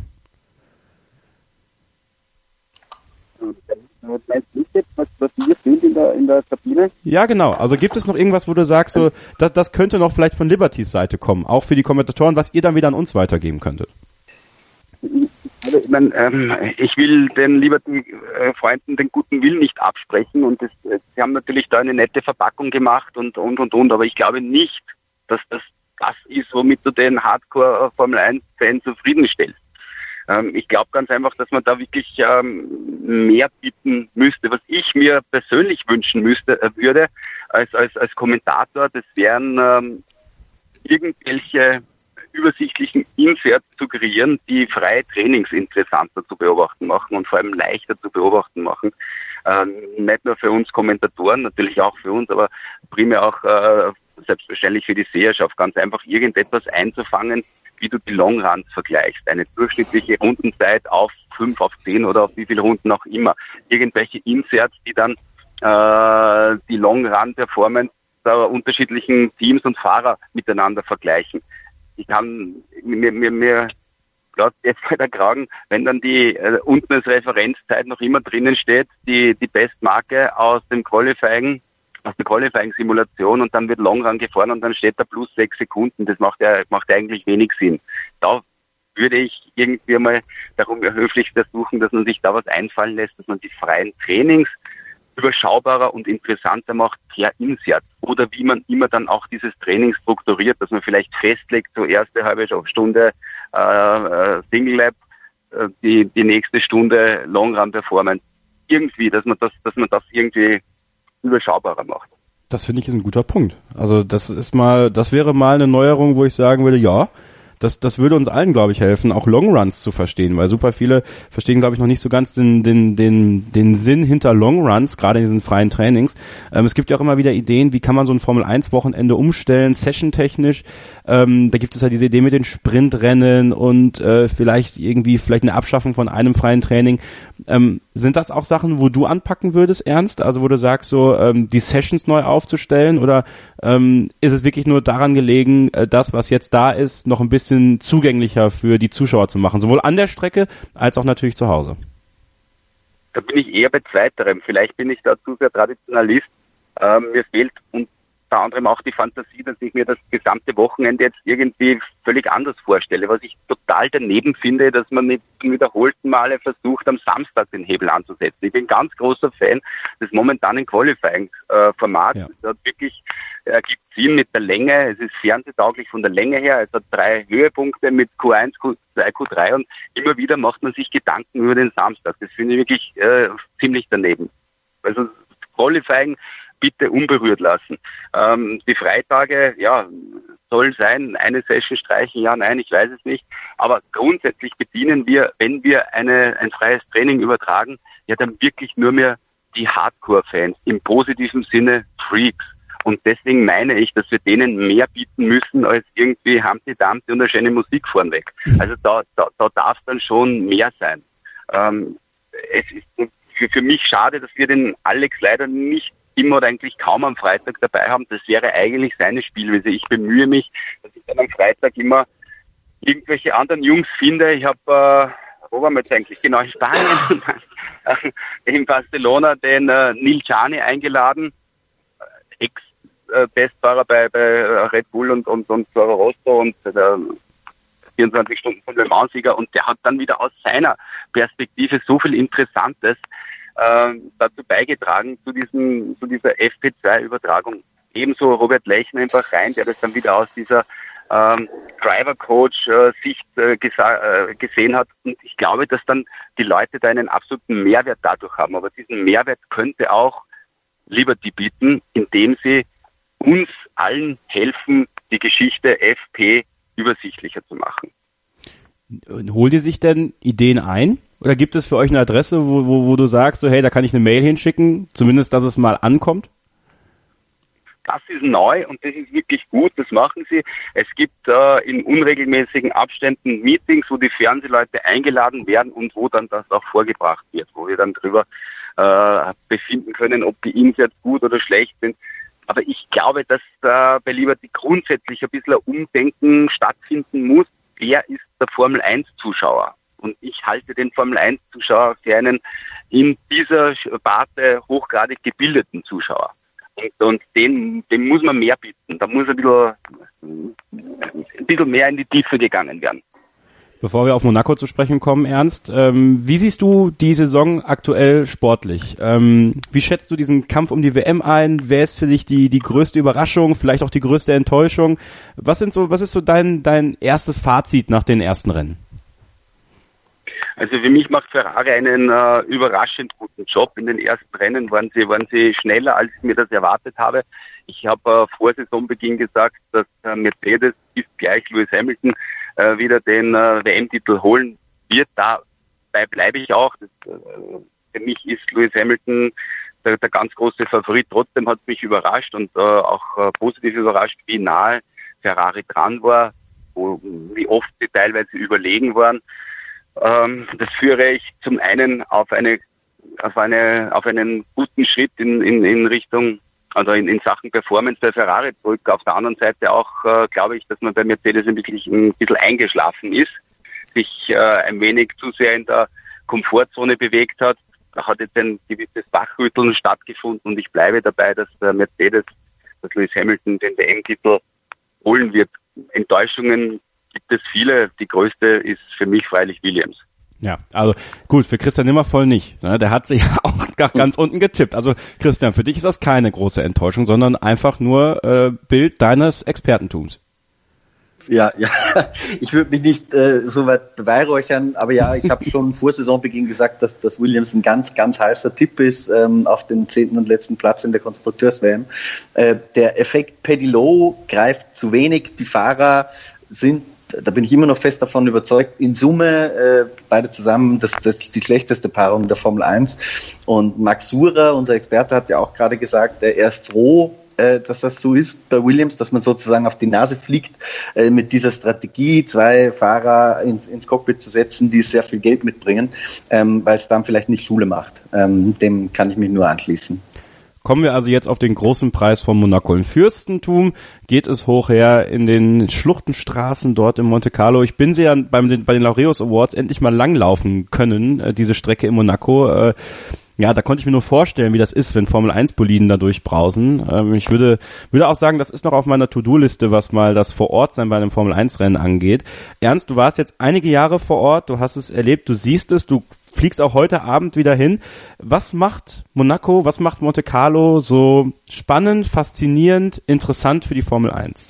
Meinst du jetzt, was, was hier fehlt in der, in der Kabine? Ja, genau. Also gibt es noch irgendwas, wo du sagst, so, das, das könnte noch vielleicht von Libertys Seite kommen, auch für die Kommentatoren, was ihr dann wieder an uns weitergeben könntet? Also, ich meine, ähm, ich will den Liberty-Freunden den guten Willen nicht absprechen und das, sie haben natürlich da eine nette Verpackung gemacht und, und, und, und, aber ich glaube nicht, dass das das ist, womit du den Hardcore-Formel eins Fan zufriedenstellst. Ich glaube ganz einfach, dass man da wirklich ähm, mehr bieten müsste. Was ich mir persönlich wünschen müsste, äh, würde als, als, als Kommentator, das wären ähm, irgendwelche übersichtlichen Inserts zu kreieren, die freie Trainings interessanter zu beobachten machen und vor allem leichter zu beobachten machen. Ähm, nicht nur für uns Kommentatoren, natürlich auch für uns, aber primär auch äh, selbstverständlich für die Seherschaft. Ganz einfach irgendetwas einzufangen, wie du die Longruns vergleichst. Eine durchschnittliche Rundenzeit auf fünf, auf zehn oder auf wie viele Runden auch immer. Irgendwelche Inserts, die dann äh, die Longrun-Performance der unterschiedlichen Teams und Fahrer miteinander vergleichen. Ich kann mir, mir, mir gerade jetzt bei der Kragen, wenn dann die äh, unten als Referenzzeit noch immer drinnen steht, die, die Bestmarke aus dem Qualifying, aus der Qualifying-Simulation und dann wird Longrun gefahren und dann steht da plus sechs Sekunden. Das macht ja, macht eigentlich wenig Sinn. Da würde ich irgendwie mal darum höflich versuchen, dass man sich da was einfallen lässt, dass man die freien Trainings überschaubarer und interessanter macht per Insert. Oder wie man immer dann auch dieses Training strukturiert, dass man vielleicht festlegt, so erste halbe Stunde äh, Single Lab, äh, die, die nächste Stunde Longrun Performance. Irgendwie, dass man das, dass man das irgendwie überschaubarer macht. Das finde ich ist ein guter Punkt. Also das ist mal, das wäre mal eine Neuerung, wo ich sagen würde, ja, das, das würde uns allen, glaube ich, helfen, auch Longruns zu verstehen, weil super viele verstehen, glaube ich, noch nicht so ganz den, den, den, den Sinn hinter Longruns, gerade in diesen freien Trainings. Ähm, es gibt ja auch immer wieder Ideen, wie kann man so ein Formel eins Wochenende umstellen, session-technisch. Ähm, da gibt es ja diese Idee mit den Sprintrennen und äh, vielleicht irgendwie, vielleicht eine Abschaffung von einem freien Training. Ähm, sind das auch Sachen, wo du anpacken würdest, Ernst? Also wo du sagst, so ähm, die Sessions neu aufzustellen oder ähm, ist es wirklich nur daran gelegen, äh, das, was jetzt da ist, noch ein bisschen zugänglicher für die Zuschauer zu machen, sowohl an der Strecke als auch natürlich zu Hause? Da bin ich eher bei zweiterem. Vielleicht bin ich da zu sehr Traditionalist. Ähm, mir fehlt unter anderem auch die Fantasie, dass ich mir das gesamte Wochenende jetzt irgendwie völlig anders vorstelle. Was ich total daneben finde, dass man mit wiederholten Male versucht, am Samstag den Hebel anzusetzen. Ich bin ganz großer Fan des momentanen Qualifying-Formats. Ja. Es hat wirklich ergibt Sinn mit der Länge. Es ist fernsehtauglich von der Länge her. Es hat drei Höhepunkte mit Q eins, Q zwei, Q drei und immer wieder macht man sich Gedanken über den Samstag. Das finde ich wirklich äh, ziemlich daneben. Also Qualifying bitte unberührt lassen. Ähm, die Freitage, ja, soll sein, eine Session streichen, ja, nein, ich weiß es nicht. Aber grundsätzlich bedienen wir, wenn wir eine, ein freies Training übertragen, ja dann wirklich nur mehr die Hardcore-Fans, im positiven Sinne Freaks. Und deswegen meine ich, dass wir denen mehr bieten müssen als irgendwie Humpty Dumpty und eine schöne Musik vornweg. Also da, da, da darf dann schon mehr sein. Ähm, es ist für, für mich schade, dass wir den Alex leider nicht immer oder eigentlich kaum am Freitag dabei haben. Das wäre eigentlich seine Spielweise. Ich bemühe mich, dass ich dann am Freitag immer irgendwelche anderen Jungs finde. Ich habe, äh, wo waren wir jetzt eigentlich? Genau, in Spanien, in Barcelona, den äh, Nil Gianni eingeladen, Ex-Bestfahrer bei, bei Red Bull und, und, und Toro Rosso und der vierundzwanzig Stunden von Le Mans-Sieger, und der hat dann wieder aus seiner Perspektive so viel Interessantes äh, dazu beigetragen, zu diesem, zu dieser F P zwei Übertragung. Ebenso Robert Lechner in Bahrain, der das dann wieder aus dieser ähm, Driver-Coach-Sicht äh, gesa- äh, gesehen hat. Und ich glaube, dass dann die Leute da einen absoluten Mehrwert dadurch haben. Aber diesen Mehrwert könnte auch Liberty bieten, indem sie uns allen helfen, die Geschichte F P übersichtlicher zu machen. Holt ihr sich denn Ideen ein? Oder gibt es für euch eine Adresse, wo, wo, wo du sagst, so hey, da kann ich eine Mail hinschicken, zumindest, dass es mal ankommt? Das ist neu und das ist wirklich gut, das machen sie. Es gibt äh, in unregelmäßigen Abständen Meetings, wo die Fernsehleute eingeladen werden und wo dann das auch vorgebracht wird, wo wir dann drüber äh, befinden können, ob die Ins jetzt gut oder schlecht sind. Aber ich glaube, dass äh, bei Liberty grundsätzlich ein bisschen ein Umdenken stattfinden muss. Wer ist der Formel eins Zuschauer? Und ich halte den Formel eins Zuschauer für einen in dieser Sparte hochgradig gebildeten Zuschauer. Und, und den, dem muss man mehr bieten. Da muss ein bisschen, ein bisschen mehr in die Tiefe gegangen werden. Bevor wir auf Monaco zu sprechen kommen, Ernst, ähm, wie siehst du die Saison aktuell sportlich? Ähm, wie schätzt du diesen Kampf um die W M ein? Wer ist für dich die die größte Überraschung, vielleicht auch die größte Enttäuschung? Was sind so, was ist so dein dein erstes Fazit nach den ersten Rennen? Also für mich macht Ferrari einen äh, überraschend guten Job. In den ersten Rennen waren sie waren sie schneller, als ich mir das erwartet habe. Ich habe äh, vor Saisonbeginn gesagt, dass äh, Mercedes ist gleich Lewis Hamilton äh, wieder den äh, W M-Titel holen wird. Dabei bleibe ich auch. Das, äh, für mich ist Lewis Hamilton der, der ganz große Favorit. Trotzdem hat es mich überrascht und äh, auch äh, positiv überrascht, wie nahe Ferrari dran war, wo, wie oft sie teilweise überlegen waren. Ähm, das führe ich zum einen auf eine auf eine auf einen guten Schritt in in, in Richtung, also in, in Sachen Performance bei Ferrari zurück. Auf der anderen Seite auch äh, glaube ich, dass man bei Mercedes wirklich ein bisschen eingeschlafen ist, sich äh, ein wenig zu sehr in der Komfortzone bewegt hat. Da hat jetzt ein gewisses Wachrütteln stattgefunden und ich bleibe dabei, dass der Mercedes, dass Lewis Hamilton den W M-Titel holen wird. Enttäuschungen gibt es viele. Die größte ist für mich freilich Williams. Ja, also gut, für Christian Nimmervoll nicht. Ne? Der hat sich auch ganz unten getippt. Also Christian, für dich ist das keine große Enttäuschung, sondern einfach nur äh, Bild deines Expertentums. Ja, ja, ich würde mich nicht äh, so weit beweihräuchern, aber ja, ich habe schon vor Saisonbeginn gesagt, dass, dass Williams ein ganz, ganz heißer Tipp ist ähm, auf den zehnten und letzten Platz in der Konstrukteurs-W M. Äh, der Effekt Paddy Lowe greift zu wenig. Die Fahrer sind, da bin ich immer noch fest davon überzeugt, in Summe äh, beide zusammen das, das die schlechteste Paarung der Formel eins. Und Max Surer, unser Experte, hat ja auch gerade gesagt, äh, er ist froh, äh, dass das so ist bei Williams, dass man sozusagen auf die Nase fliegt äh, mit dieser Strategie, zwei Fahrer ins, ins Cockpit zu setzen, die sehr viel Geld mitbringen, ähm, weil es dann vielleicht nicht Schule macht. Ähm, dem kann ich mich nur anschließen. Kommen wir also jetzt auf den großen Preis von Monaco. Im Fürstentum geht es hoch her in den Schluchtenstraßen dort in Monte Carlo. Ich bin sie ja beim, bei den Laureus Awards endlich mal langlaufen können, äh, diese Strecke in Monaco. Äh, ja, da konnte ich mir nur vorstellen, wie das ist, wenn Formel eins Boliden da durchbrausen. Ähm, ich würde würde auch sagen, das ist noch auf meiner To-Do-Liste, was mal das Vor-Ort-Sein bei einem Formel eins Rennen angeht. Ernst, du warst jetzt einige Jahre vor Ort, du hast es erlebt, du siehst es, du fliegst auch heute Abend wieder hin. Was macht Monaco, was macht Monte Carlo so spannend, faszinierend, interessant für die Formel eins?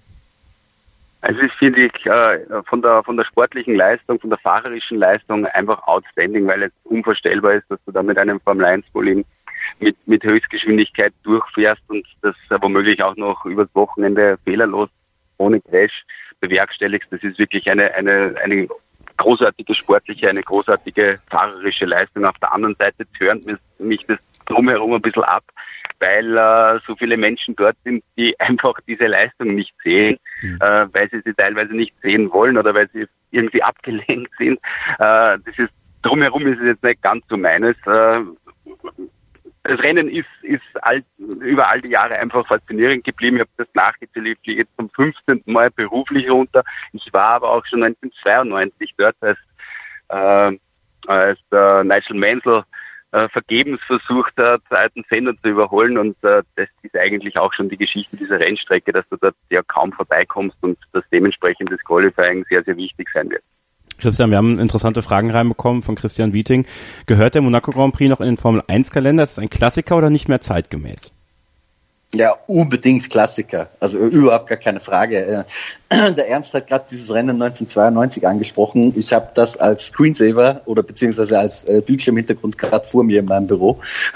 Also ich finde ich äh, von der von der sportlichen Leistung, von der fahrerischen Leistung einfach outstanding, weil es unvorstellbar ist, dass du da mit einem Formel eins Boliden mit mit Höchstgeschwindigkeit durchfährst und das äh, womöglich auch noch übers Wochenende fehlerlos ohne Crash bewerkstelligst. Das ist wirklich eine eine eine großartige sportliche, eine großartige fahrerische Leistung. Auf der anderen Seite tönt mich das drumherum ein bisschen ab, weil äh, so viele Menschen dort sind, die einfach diese Leistung nicht sehen, mhm. äh, weil sie sie teilweise nicht sehen wollen oder weil sie irgendwie abgelenkt sind. Äh, das ist drumherum ist es jetzt nicht ganz so meines. Äh, das Rennen ist, ist all, über all die Jahre einfach faszinierend geblieben. Ich habe das nachgezählt, ich fliege jetzt zum fünfzehnten Mal beruflich runter. Ich war aber auch schon neunzehnhundertzweiundneunzig dort, als, äh, als äh, Nigel Mansell äh, vergebens versucht hat, Ayrton Senna zu überholen, und äh, das ist eigentlich auch schon die Geschichte dieser Rennstrecke, dass du dort ja kaum vorbeikommst und dass dementsprechend das Qualifying sehr, sehr wichtig sein wird. Christian, wir haben interessante Fragen reinbekommen von Christian Wieting. Gehört der Monaco Grand Prix noch in den Formel eins Kalender? Ist es ein Klassiker oder nicht mehr zeitgemäß? Ja, unbedingt Klassiker. Also überhaupt gar keine Frage. Der Ernst hat gerade dieses Rennen neunzehnhundertzweiundneunzig angesprochen. Ich habe das als Screensaver oder beziehungsweise als Bildschirmhintergrund gerade vor mir in meinem Büro.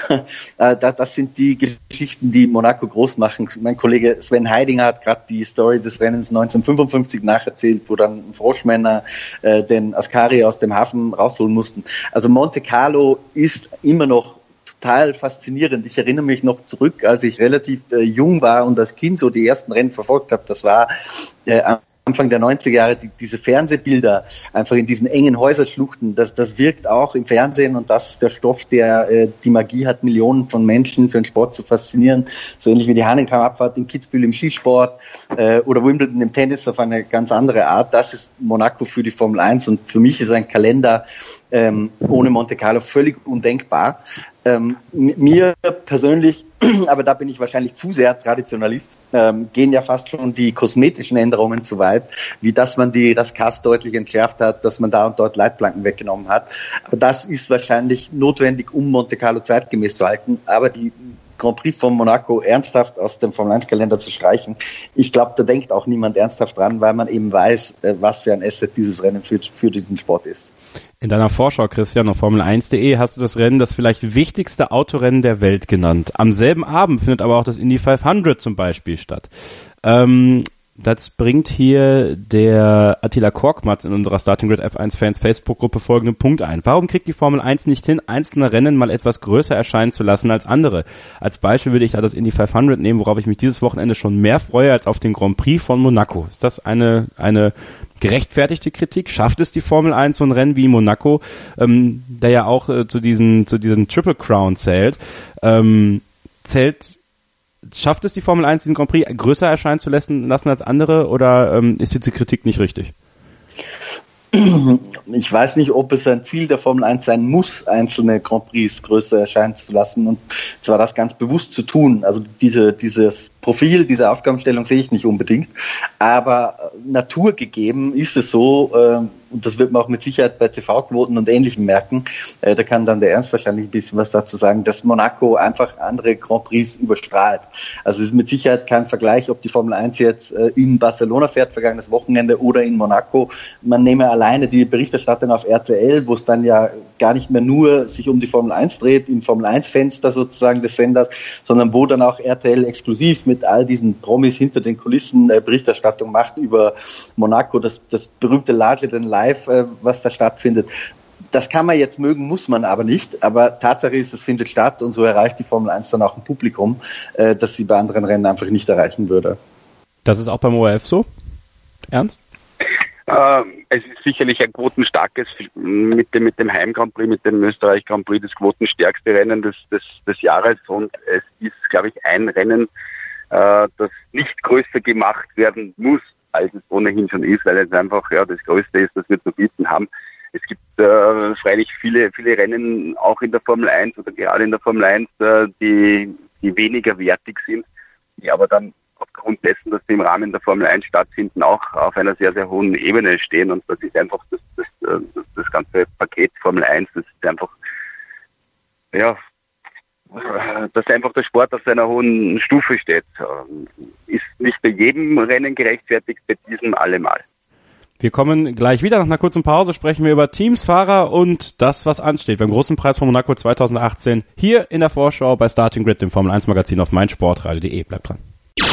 Das sind die Geschichten, die Monaco groß machen. Mein Kollege Sven Heidinger hat gerade die Story des Rennens neunzehnhundertfünfundfünfzig nacherzählt, wo dann Froschmänner den Ascari aus dem Hafen rausholen mussten. Also Monte Carlo ist immer noch total faszinierend. Ich erinnere mich noch zurück, als ich relativ äh, jung war und als Kind so die ersten Rennen verfolgt habe. Das war äh, Anfang der neunziger Jahre, die, diese Fernsehbilder einfach in diesen engen Häuserschluchten. Das, das wirkt auch im Fernsehen, und das ist der Stoff, der äh, die Magie hat, Millionen von Menschen für den Sport zu faszinieren. So ähnlich wie die Hahnenkamm-Abfahrt in Kitzbühel im Skisport äh, oder Wimbledon im Tennis auf eine ganz andere Art. Das ist Monaco für die Formel eins, und für mich ist ein Kalender ähm, ohne Monte Carlo völlig undenkbar. Ähm, mir persönlich, aber da bin ich wahrscheinlich zu sehr Traditionalist, ähm, gehen ja fast schon die kosmetischen Änderungen zu weit, wie dass man die Rascas deutlich entschärft hat, dass man da und dort Leitplanken weggenommen hat. Aber das ist wahrscheinlich notwendig, um Monte Carlo zeitgemäß zu halten. Aber die Grand Prix von Monaco ernsthaft aus dem Formel eins Kalender zu streichen, ich glaube, da denkt auch niemand ernsthaft dran, weil man eben weiß, was für ein Asset dieses Rennen für, für diesen Sport ist. In deiner Vorschau, Christian, auf Formel eins punkt de hast du das Rennen das vielleicht wichtigste Autorennen der Welt genannt. Am selben Abend findet aber auch das Indy fünfhundert zum Beispiel statt. Ähm, das bringt hier der Attila Korkmaz in unserer Starting Grid F eins Fans Facebook-Gruppe folgenden Punkt ein. Warum kriegt die Formel eins nicht hin, einzelne Rennen mal etwas größer erscheinen zu lassen als andere? Als Beispiel würde ich da das Indy fünfhundert nehmen, worauf ich mich dieses Wochenende schon mehr freue als auf den Grand Prix von Monaco. Ist das eine eine gerechtfertigte Kritik? Schafft es die Formel eins, so ein Rennen wie Monaco, ähm, der ja auch äh, zu diesen zu diesen Triple Crown zählt, ähm, zählt schafft es die Formel eins, diesen Grand Prix größer erscheinen zu lassen, lassen als andere, oder ähm, ist diese Kritik nicht richtig? Ich weiß nicht, ob es ein Ziel der Formel eins sein muss, einzelne Grand Prix größer erscheinen zu lassen, und zwar das ganz bewusst zu tun. Also diese, dieses Profil, diese Aufgabenstellung sehe ich nicht unbedingt, aber naturgegeben ist es so, äh, und das wird man auch mit Sicherheit bei T V-Quoten und Ähnlichem merken, äh, da kann dann der Ernst wahrscheinlich ein bisschen was dazu sagen, dass Monaco einfach andere Grand Prix überstrahlt. Also es ist mit Sicherheit kein Vergleich, ob die Formel eins jetzt äh, in Barcelona fährt, vergangenes Wochenende, oder in Monaco. Man nehme alleine die Berichterstattung auf R T L, wo es dann ja gar nicht mehr nur sich um die Formel eins dreht, im Formel eins Fenster sozusagen des Senders, sondern wo dann auch R T L exklusiv mit all diesen Promis hinter den Kulissen äh, Berichterstattung macht über Monaco, das, das berühmte Larger than Life, äh, was da stattfindet. Das kann man jetzt mögen, muss man aber nicht. Aber Tatsache ist, es findet statt, und so erreicht die Formel eins dann auch ein Publikum, äh, das sie bei anderen Rennen einfach nicht erreichen würde. Das ist auch beim O R F so? Ernst? Äh, es ist sicherlich ein quotenstarkes, mit dem, mit dem Heim Grand Prix, mit dem Österreich Grand Prix, das quotenstärkste Rennen des, des, des Jahres, und es ist, glaube ich, ein Rennen, äh, das nicht größer gemacht werden muss, als es ohnehin schon ist, weil es einfach ja das Größte ist, das wir zu bieten haben. Es gibt äh, freilich viele, viele Rennen auch in der Formel eins oder gerade in der Formel eins, äh, die, die weniger wertig sind, die aber dann aufgrund dessen, dass sie im Rahmen der Formel eins stattfinden, auch auf einer sehr, sehr hohen Ebene stehen. Und das ist einfach das, das, das, das ganze Paket Formel eins, das ist einfach, ja, dass einfach der Sport auf seiner hohen Stufe steht. Ist nicht bei jedem Rennen gerechtfertigt, bei diesem allemal. Wir kommen gleich wieder. Nach einer kurzen Pause sprechen wir über Teams, Fahrer und das, was ansteht beim großen Preis von Monaco zwanzig achtzehn. Hier in der Vorschau bei Starting Grid, dem Formel eins Magazin auf meinsportradio punkt de. Bleibt dran.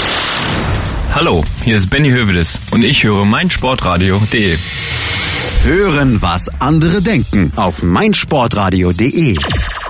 Hallo, hier ist Benny Hövedes und ich höre meinsportradio punkt de. Hören, was andere denken auf meinsportradio punkt de.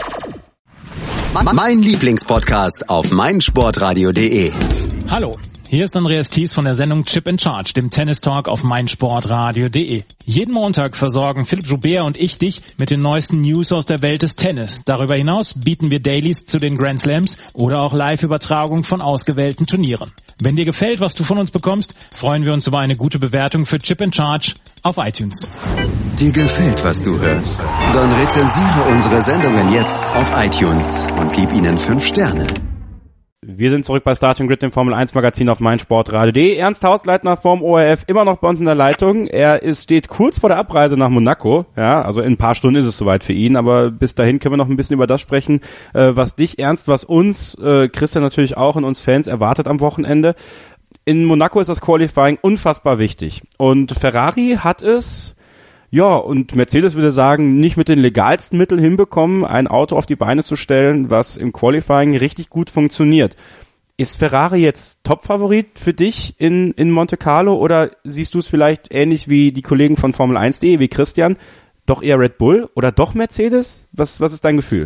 Mein Lieblingspodcast auf meinsportradio punkt de. Hallo, Hier ist Andreas Thies von der Sendung Chip in Charge, dem Tennis-Talk auf meinsportradio punkt de. Jeden Montag versorgen Philipp Joubert und ich dich mit den neuesten News aus der Welt des Tennis. Darüber hinaus bieten wir Dailies zu den Grand Slams oder auch Live-Übertragung von ausgewählten Turnieren. Wenn dir gefällt, was du von uns bekommst, freuen wir uns über eine gute Bewertung für Chip in Charge auf iTunes. Dir gefällt, was du hörst? Dann rezensiere unsere Sendungen jetzt auf iTunes und gib ihnen fünf Sterne. Wir sind zurück bei Starting Grid, dem Formel eins Magazin auf meinsportradio punkt de. Ernst Hausleitner vom O R F immer noch bei uns in der Leitung. Er ist, steht kurz vor der Abreise nach Monaco. Ja, also in ein paar Stunden ist es soweit für ihn, aber bis dahin können wir noch ein bisschen über das sprechen, äh, was dich, Ernst, was uns, äh, Christian natürlich auch und uns Fans erwartet am Wochenende. In Monaco ist das Qualifying unfassbar wichtig. Und Ferrari hat es, ja, und Mercedes würde sagen, nicht mit den legalsten Mitteln hinbekommen, ein Auto auf die Beine zu stellen, was im Qualifying richtig gut funktioniert. Ist Ferrari jetzt Top-Favorit für dich in, in Monte Carlo oder siehst du es vielleicht ähnlich wie die Kollegen von Formel eins punkt de, wie Christian, doch eher Red Bull oder doch Mercedes? Was, was ist dein Gefühl?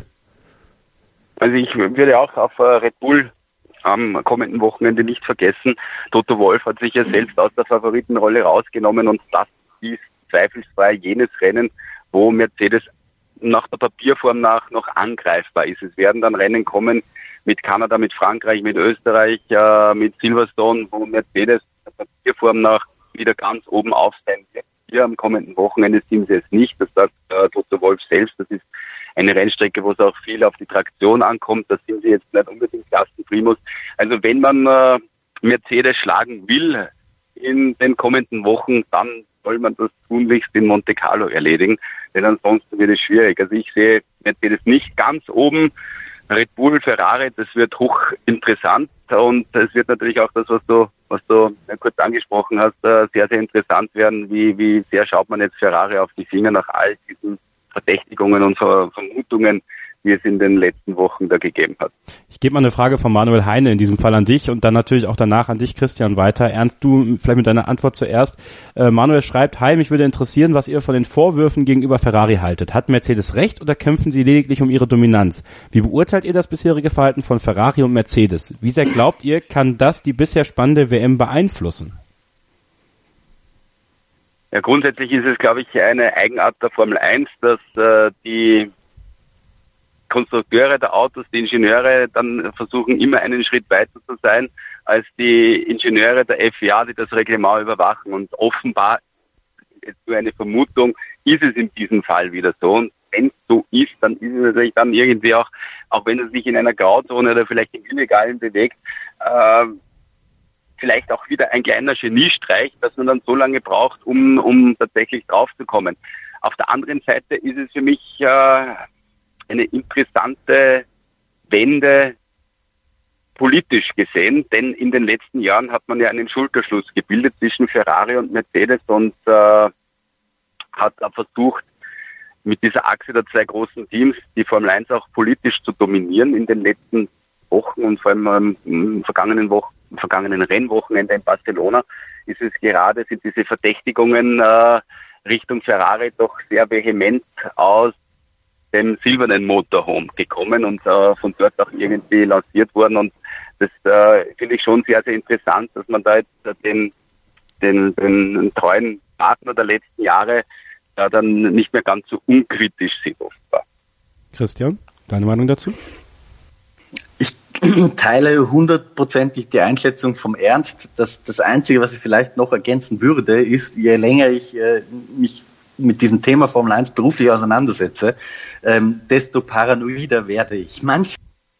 Also ich würde auch auf Red Bull am kommenden Wochenende nicht vergessen. Toto Wolff hat sich ja selbst aus der Favoritenrolle rausgenommen und das ist zweifelsfrei jenes Rennen, wo Mercedes nach der Papierform nach noch angreifbar ist. Es werden dann Rennen kommen mit Kanada, mit Frankreich, mit Österreich, äh, mit Silverstone, wo Mercedes der Papierform nach wieder ganz oben auf sein wird. Hier am kommenden Wochenende sind sie es nicht. Das sagt äh, Toto Wolff selbst. Das ist eine Rennstrecke, wo es auch viel auf die Traktion ankommt. Da sind sie jetzt nicht unbedingt Klassenprimus. Also wenn man äh, Mercedes schlagen will in den kommenden Wochen, dann soll man das tunlichst in Monte Carlo erledigen, denn ansonsten wird es schwierig. Also ich sehe Mercedes nicht ganz oben. Red Bull, Ferrari, das wird hochinteressant und es wird natürlich auch das, was du, was du kurz angesprochen hast, sehr, sehr interessant werden. Wie, wie sehr schaut man jetzt Ferrari auf die Finger nach all diesen Verdächtigungen und Vermutungen, die es in den letzten Wochen da gegeben hat. Ich gebe mal eine Frage von Manuel Heine in diesem Fall an dich und dann natürlich auch danach an dich, Christian, weiter. Ernst, du vielleicht mit deiner Antwort zuerst. Äh, Manuel schreibt, hi, mich würde interessieren, was ihr von den Vorwürfen gegenüber Ferrari haltet. Hat Mercedes recht oder kämpfen sie lediglich um ihre Dominanz? Wie beurteilt ihr das bisherige Verhalten von Ferrari und Mercedes? Wie sehr glaubt ihr, kann das die bisher spannende W M beeinflussen? Ja, grundsätzlich ist es, glaube ich, eine Eigenart der Formel eins, dass äh, die Konstrukteure der Autos, die Ingenieure dann versuchen, immer einen Schritt weiter zu sein als die Ingenieure der F I A, die das Reglement überwachen. Und offenbar, jetzt nur eine Vermutung, ist es in diesem Fall wieder so. Und wenn es so ist, dann ist es natürlich dann irgendwie auch, auch wenn es sich in einer Grauzone oder vielleicht im Illegalen bewegt, äh, vielleicht auch wieder ein kleiner Geniestreich, dass man dann so lange braucht, um, um tatsächlich draufzukommen. Auf der anderen Seite ist es für mich äh, eine interessante Wende politisch gesehen, denn in den letzten Jahren hat man ja einen Schulterschluss gebildet zwischen Ferrari und Mercedes und äh, hat versucht, mit dieser Achse der zwei großen Teams die Formel eins auch politisch zu dominieren. In den letzten Wochen und vor allem im vergangenen, Wochen, vergangenen Rennwochenende in Barcelona ist es gerade, sind diese Verdächtigungen äh, Richtung Ferrari doch sehr vehement aus dem silbernen Motorhome gekommen und äh, von dort auch irgendwie lanciert worden. Und das äh, finde ich schon sehr, sehr interessant, dass man da jetzt den, den, den treuen Partner der letzten Jahre da dann nicht mehr ganz so unkritisch sieht offenbar. Christian, deine Meinung dazu? Ich teile hundertprozentig die Einschätzung vom Ernst. Das, das Einzige, was ich vielleicht noch ergänzen würde, ist, je länger ich äh, mich mit diesem Thema Formel eins beruflich auseinandersetze, ähm, desto paranoider werde ich. Manch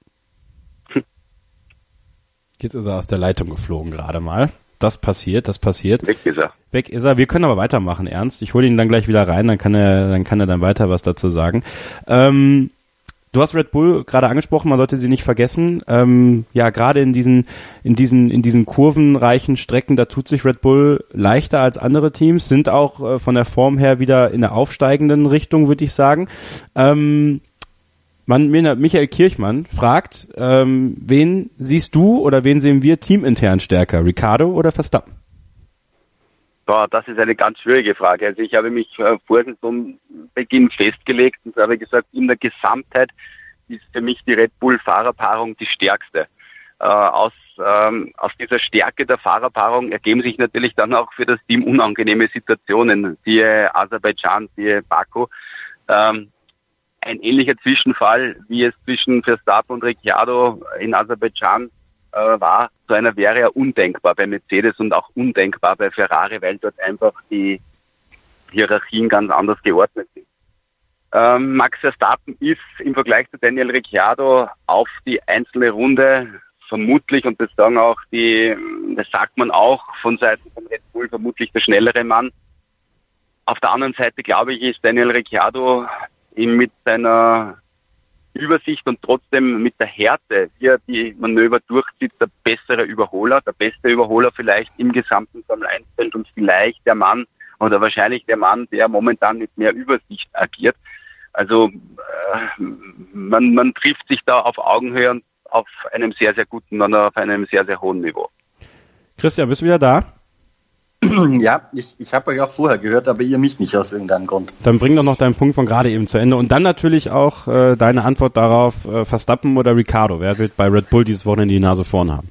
Jetzt ist er aus der Leitung geflogen gerade mal. Das passiert, das passiert. Weg ist er. Weg ist er. Wir können aber weitermachen, Ernst. Ich hole ihn dann gleich wieder rein, dann kann er, dann kann er dann weiter was dazu sagen. Ähm, Du hast Red Bull gerade angesprochen, man sollte sie nicht vergessen. Ähm, ja, gerade in diesen, in diesen, in diesen kurvenreichen Strecken, da tut sich Red Bull leichter als andere Teams, sind auch äh, von der Form her wieder in der aufsteigenden Richtung, würde ich sagen. Ähm, man, Michael Kirchmann fragt, ähm, wen siehst du oder wen sehen wir teamintern stärker, Ricciardo oder Verstappen? Boah, das ist eine ganz schwierige Frage. Also ich habe mich äh, vor Saisonbeginn festgelegt und habe gesagt, in der Gesamtheit ist für mich die Red Bull-Fahrerpaarung die stärkste. Äh, aus ähm, aus dieser Stärke der Fahrerpaarung ergeben sich natürlich dann auch für das Team unangenehme Situationen, siehe Aserbaidschan, siehe Baku. Ähm, ein ähnlicher Zwischenfall, wie es zwischen Verstappen und Ricciardo in Aserbaidschan äh, war, so einer wäre ja undenkbar bei Mercedes und auch undenkbar bei Ferrari, weil dort einfach die Hierarchien ganz anders geordnet sind. Ähm, Max Verstappen ist im Vergleich zu Daniel Ricciardo auf die einzelne Runde vermutlich, und das sagen auch die, das sagt man auch von Seiten von Red Bull, vermutlich der schnellere Mann. Auf der anderen Seite, glaube ich, ist Daniel Ricciardo ihm mit seiner Übersicht und trotzdem mit der Härte, wie er die Manöver durchzieht, der bessere Überholer, der beste Überholer vielleicht im gesamten Formel eins Feld und vielleicht der Mann oder wahrscheinlich der Mann, der momentan mit mehr Übersicht agiert. Also äh, man, man trifft sich da auf Augenhöhe und auf einem sehr, sehr guten und auf einem sehr, sehr hohen Niveau. Christian, bist du wieder da? Ja, ich, ich habe euch auch vorher gehört, aber ihr mich nicht aus irgendeinem Grund. Dann bring doch noch deinen Punkt von gerade eben zu Ende und dann natürlich auch äh, deine Antwort darauf, äh, Verstappen oder Ricciardo. Wer wird bei Red Bull dieses Wochenende die Nase vorn haben?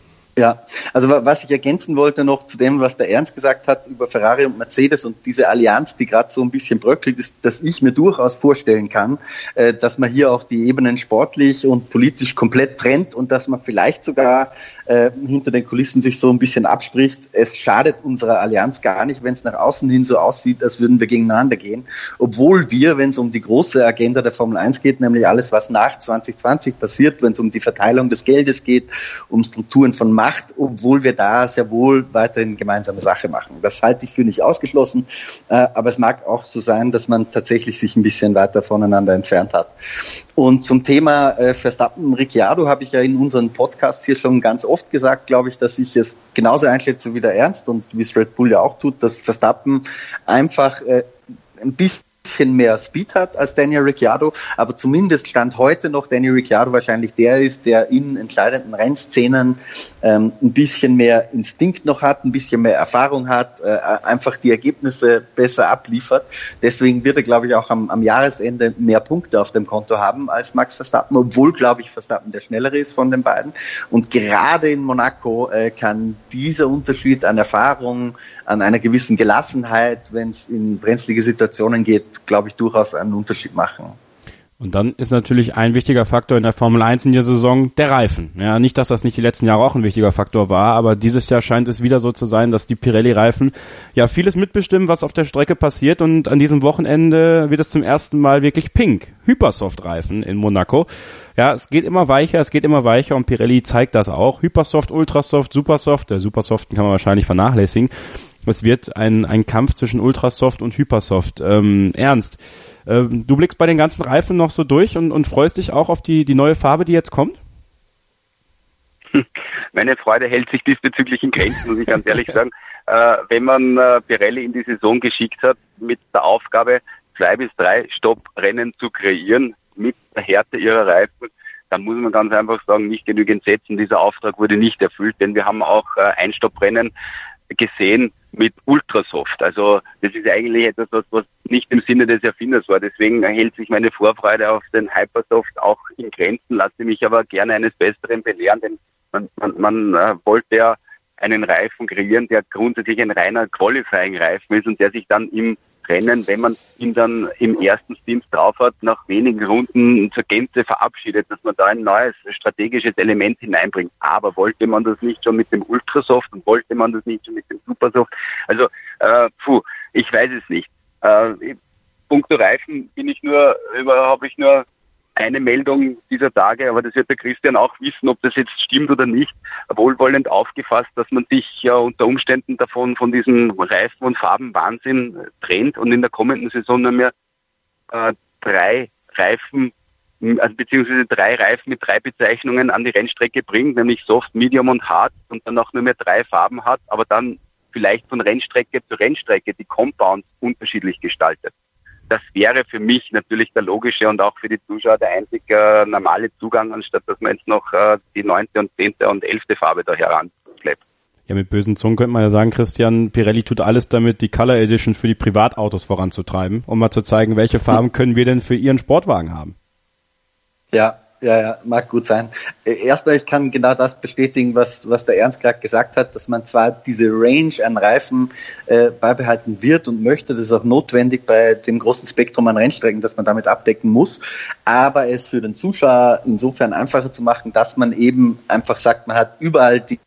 Ja, also was ich ergänzen wollte noch zu dem, was der Ernst gesagt hat über Ferrari und Mercedes und diese Allianz, die gerade so ein bisschen bröckelt, ist, dass ich mir durchaus vorstellen kann, äh, dass man hier auch die Ebenen sportlich und politisch komplett trennt und dass man vielleicht sogar äh, hinter den Kulissen sich so ein bisschen abspricht. Es schadet unserer Allianz gar nicht, wenn es nach außen hin so aussieht, als würden wir gegeneinander gehen, obwohl wir, wenn es um die große Agenda der Formel eins geht, nämlich alles, was nach zwanzig zwanzig passiert, wenn es um die Verteilung des Geldes geht, um Strukturen von Macht, obwohl wir da sehr wohl weiterhin gemeinsame Sache machen. Das halte ich für nicht ausgeschlossen, äh, aber es mag auch so sein, dass man tatsächlich sich ein bisschen weiter voneinander entfernt hat. Und zum Thema äh, Verstappen, Ricciardo habe ich ja in unseren Podcasts hier schon ganz oft gesagt, glaube ich, dass ich es genauso einschätze wie der Ernst und wie es Red Bull ja auch tut, dass Verstappen einfach äh, ein bisschen bisschen mehr Speed hat als Daniel Ricciardo, aber zumindest Stand heute noch Daniel Ricciardo wahrscheinlich der ist, der in entscheidenden Rennszenen ähm, ein bisschen mehr Instinkt noch hat, ein bisschen mehr Erfahrung hat, äh, einfach die Ergebnisse besser abliefert. Deswegen wird er, glaube ich, auch am, am Jahresende mehr Punkte auf dem Konto haben als Max Verstappen, obwohl, glaube ich, Verstappen der schnellere ist von den beiden. Und gerade in Monaco äh, kann dieser Unterschied an Erfahrung, an einer gewissen Gelassenheit, wenn es in brenzlige Situationen geht, glaube ich, durchaus einen Unterschied machen. Und dann ist natürlich ein wichtiger Faktor in der Formel eins in der Saison der Reifen. Ja, nicht, dass das nicht die letzten Jahre auch ein wichtiger Faktor war, aber dieses Jahr scheint es wieder so zu sein, dass die Pirelli-Reifen ja vieles mitbestimmen, was auf der Strecke passiert, und an diesem Wochenende wird es zum ersten Mal wirklich pink. Hypersoft-Reifen in Monaco. Ja, es geht immer weicher, es geht immer weicher und Pirelli zeigt das auch. Hypersoft, Ultrasoft, Supersoft. Der Supersoften kann man wahrscheinlich vernachlässigen. Es wird ein, ein Kampf zwischen Ultrasoft und Hypersoft. Ähm, Ernst, ähm, du blickst bei den ganzen Reifen noch so durch und, und freust dich auch auf die, die neue Farbe, die jetzt kommt? Meine Freude hält sich diesbezüglich in Grenzen, muss ich ganz ehrlich sagen. Äh, wenn man äh, Pirelli in die Saison geschickt hat mit der Aufgabe, zwei bis drei Stopprennen zu kreieren mit der Härte ihrer Reifen, dann muss man ganz einfach sagen, nicht genügend setzen. Dieser Auftrag wurde nicht erfüllt, denn wir haben auch äh, Einstopprennen gesehen mit Ultrasoft. Also das ist eigentlich etwas, was, was nicht im Sinne des Erfinders war. Deswegen hält sich meine Vorfreude auf den Hypersoft auch in Grenzen, lasse mich aber gerne eines Besseren belehren, denn man, man, man äh, wollte ja einen Reifen kreieren, der grundsätzlich ein reiner Qualifying-Reifen ist und der sich dann im Rennen, wenn man ihn dann im ersten Stint drauf hat, nach wenigen Runden zur Gänze verabschiedet, dass man da ein neues strategisches Element hineinbringt. Aber wollte man das nicht schon mit dem Ultrasoft und wollte man das nicht schon mit dem Supersoft? Also, äh, puh, ich weiß es nicht. Äh, Punkto Reifen bin ich nur, über, habe ich nur eine Meldung dieser Tage, aber das wird der Christian auch wissen, ob das jetzt stimmt oder nicht, wohlwollend aufgefasst, dass man sich ja unter Umständen davon, von diesem Reifen- und Farbenwahnsinn trennt und in der kommenden Saison nur mehr äh, drei Reifen, also beziehungsweise drei Reifen mit drei Bezeichnungen an die Rennstrecke bringt, nämlich Soft, Medium und Hard, und dann auch nur mehr drei Farben hat, aber dann vielleicht von Rennstrecke zu Rennstrecke die Compounds unterschiedlich gestaltet. Das wäre für mich natürlich der logische und auch für die Zuschauer der einzig äh, normale Zugang, anstatt dass man jetzt noch äh, die neunte und zehnte und elfte Farbe da heranschleppt. Ja, mit bösen Zungen könnte man ja sagen, Christian, Pirelli tut alles damit, die Color Edition für die Privatautos voranzutreiben, um mal zu zeigen, welche Farben können wir denn für ihren Sportwagen haben. Ja, ja, ja, mag gut sein. Erstmal, ich kann genau das bestätigen, was, was der Ernst gerade gesagt hat, dass man zwar diese Range an Reifen äh, beibehalten wird und möchte, das ist auch notwendig bei dem großen Spektrum an Rennstrecken, dass man damit abdecken muss, aber es für den Zuschauer insofern einfacher zu machen, dass man eben einfach sagt, man hat überall die,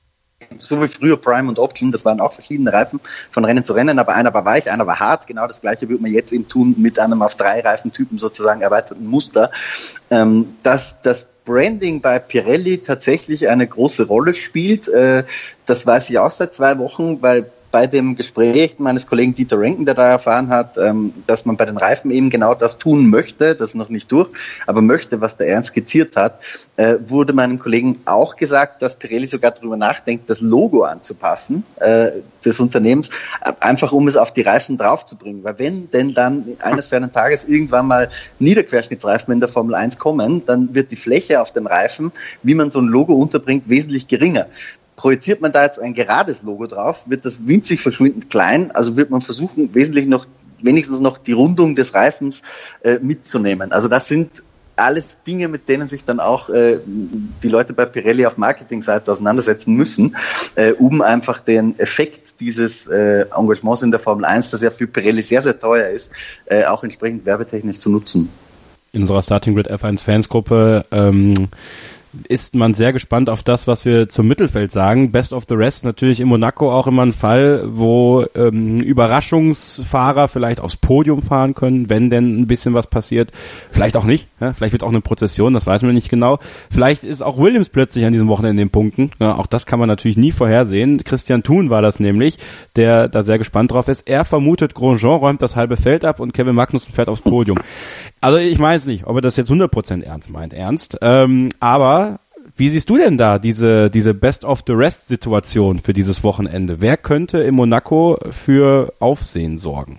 so wie früher Prime und Option, das waren auch verschiedene Reifen von Rennen zu Rennen, aber einer war weich, einer war hart. Genau das Gleiche würde man jetzt eben tun mit einem auf drei Reifentypen sozusagen erweiterten Muster. Ähm, dass das Branding bei Pirelli tatsächlich eine große Rolle spielt, äh, das weiß ich auch seit zwei Wochen, weil bei dem Gespräch meines Kollegen Dieter Renken, der da erfahren hat, ähm, dass man bei den Reifen eben genau das tun möchte, das ist noch nicht durch, aber möchte, was der Ernst skizziert hat, äh, wurde meinem Kollegen auch gesagt, dass Pirelli sogar darüber nachdenkt, das Logo anzupassen äh, des Unternehmens, einfach um es auf die Reifen draufzubringen. Weil wenn denn dann eines fernen Tages irgendwann mal Niederquerschnittsreifen in der Formel eins kommen, dann wird die Fläche auf den Reifen, wie man so ein Logo unterbringt, wesentlich geringer. Projiziert man da jetzt ein gerades Logo drauf, wird das winzig verschwindend klein, also wird man versuchen, wesentlich noch, wenigstens noch die Rundung des Reifens äh, mitzunehmen. Also das sind alles Dinge, mit denen sich dann auch äh, die Leute bei Pirelli auf Marketingseite auseinandersetzen müssen, äh, um einfach den Effekt dieses äh, Engagements in der Formel eins, das ja für Pirelli sehr, sehr teuer ist, äh, auch entsprechend werbetechnisch zu nutzen. In unserer Starting Grid F eins Fansgruppe ähm, ist man sehr gespannt auf das, was wir zum Mittelfeld sagen. Best of the Rest ist natürlich in Monaco auch immer ein Fall, wo ähm, Überraschungsfahrer vielleicht aufs Podium fahren können, wenn denn ein bisschen was passiert. Vielleicht auch nicht. Ja? Vielleicht wird es auch eine Prozession, das weiß man nicht genau. Vielleicht ist auch Williams plötzlich an diesem Wochenende in den Punkten. Ja, auch das kann man natürlich nie vorhersehen. Christian Thun war das nämlich, der da sehr gespannt drauf ist. Er vermutet, Grosjean räumt das halbe Feld ab und Kevin Magnussen fährt aufs Podium. Also ich weiß nicht, ob er das jetzt hundert Prozent ernst meint, ernst. Ähm, aber wie siehst du denn da diese diese Best of the Rest Situation für dieses Wochenende? Wer könnte in Monaco für Aufsehen sorgen?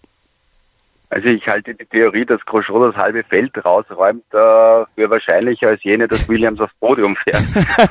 Also ich halte die Theorie, dass Grosjean das halbe Feld rausräumt, äh, für wahrscheinlicher als jene, dass Williams aufs Podium fährt.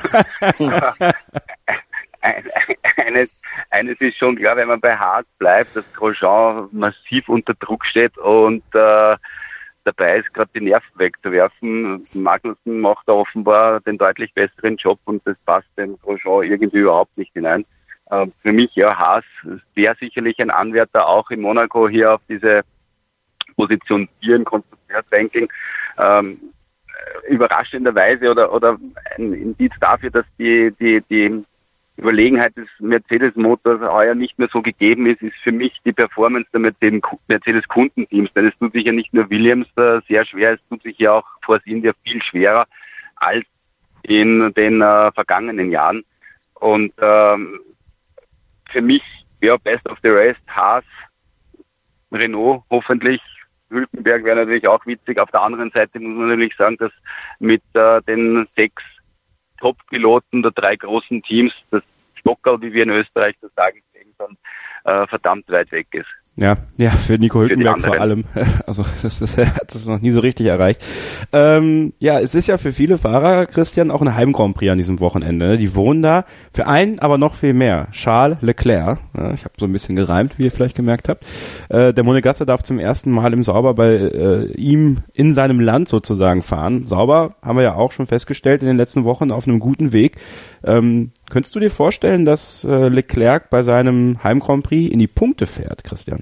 eines, eines ist schon klar, wenn man bei Haas bleibt, dass Grosjean massiv unter Druck steht und äh, dabei ist, gerade die Nerven wegzuwerfen. Magnussen macht da offenbar den deutlich besseren Job und das passt dem Grosjean irgendwie überhaupt nicht hinein. Äh, für mich, ja, Haas wäre sicherlich ein Anwärter auch in Monaco hier auf diese Position vier im Konstrukteursranking. Ähm, überraschenderweise oder, oder ein Indiz dafür, dass die, die, die Überlegenheit des Mercedes-Motors heuer nicht mehr so gegeben ist, ist für mich die Performance der Mercedes-Kundenteams. Denn es tut sich ja nicht nur Williams äh, sehr schwer, es tut sich ja auch Force India viel schwerer als in den äh, vergangenen Jahren. Und ähm, für mich, ja, Best of the Rest, Haas, Renault hoffentlich, Hülkenberg wäre natürlich auch witzig. Auf der anderen Seite muss man natürlich sagen, dass mit äh, den sechs Top-Piloten der drei großen Teams, das Stockerl, wie wir in Österreich das sagen, schon äh, verdammt weit weg ist. Ja, ja, für Nico Hülkenberg vor allem. Also das, das hat das noch nie so richtig erreicht. Ähm, ja, es ist ja für viele Fahrer, Christian, auch ein Heim-Grand Prix an diesem Wochenende. Die wohnen da. Für einen aber noch viel mehr. Charles Leclerc. Ja, ich habe so ein bisschen gereimt, wie ihr vielleicht gemerkt habt. Äh, der Monegasse darf zum ersten Mal im Sauber bei äh, ihm in seinem Land sozusagen fahren. Sauber haben wir ja auch schon festgestellt in den letzten Wochen auf einem guten Weg. Ähm, könntest du dir vorstellen, dass äh, Leclerc bei seinem Heim-Grand Prix in die Punkte fährt, Christian?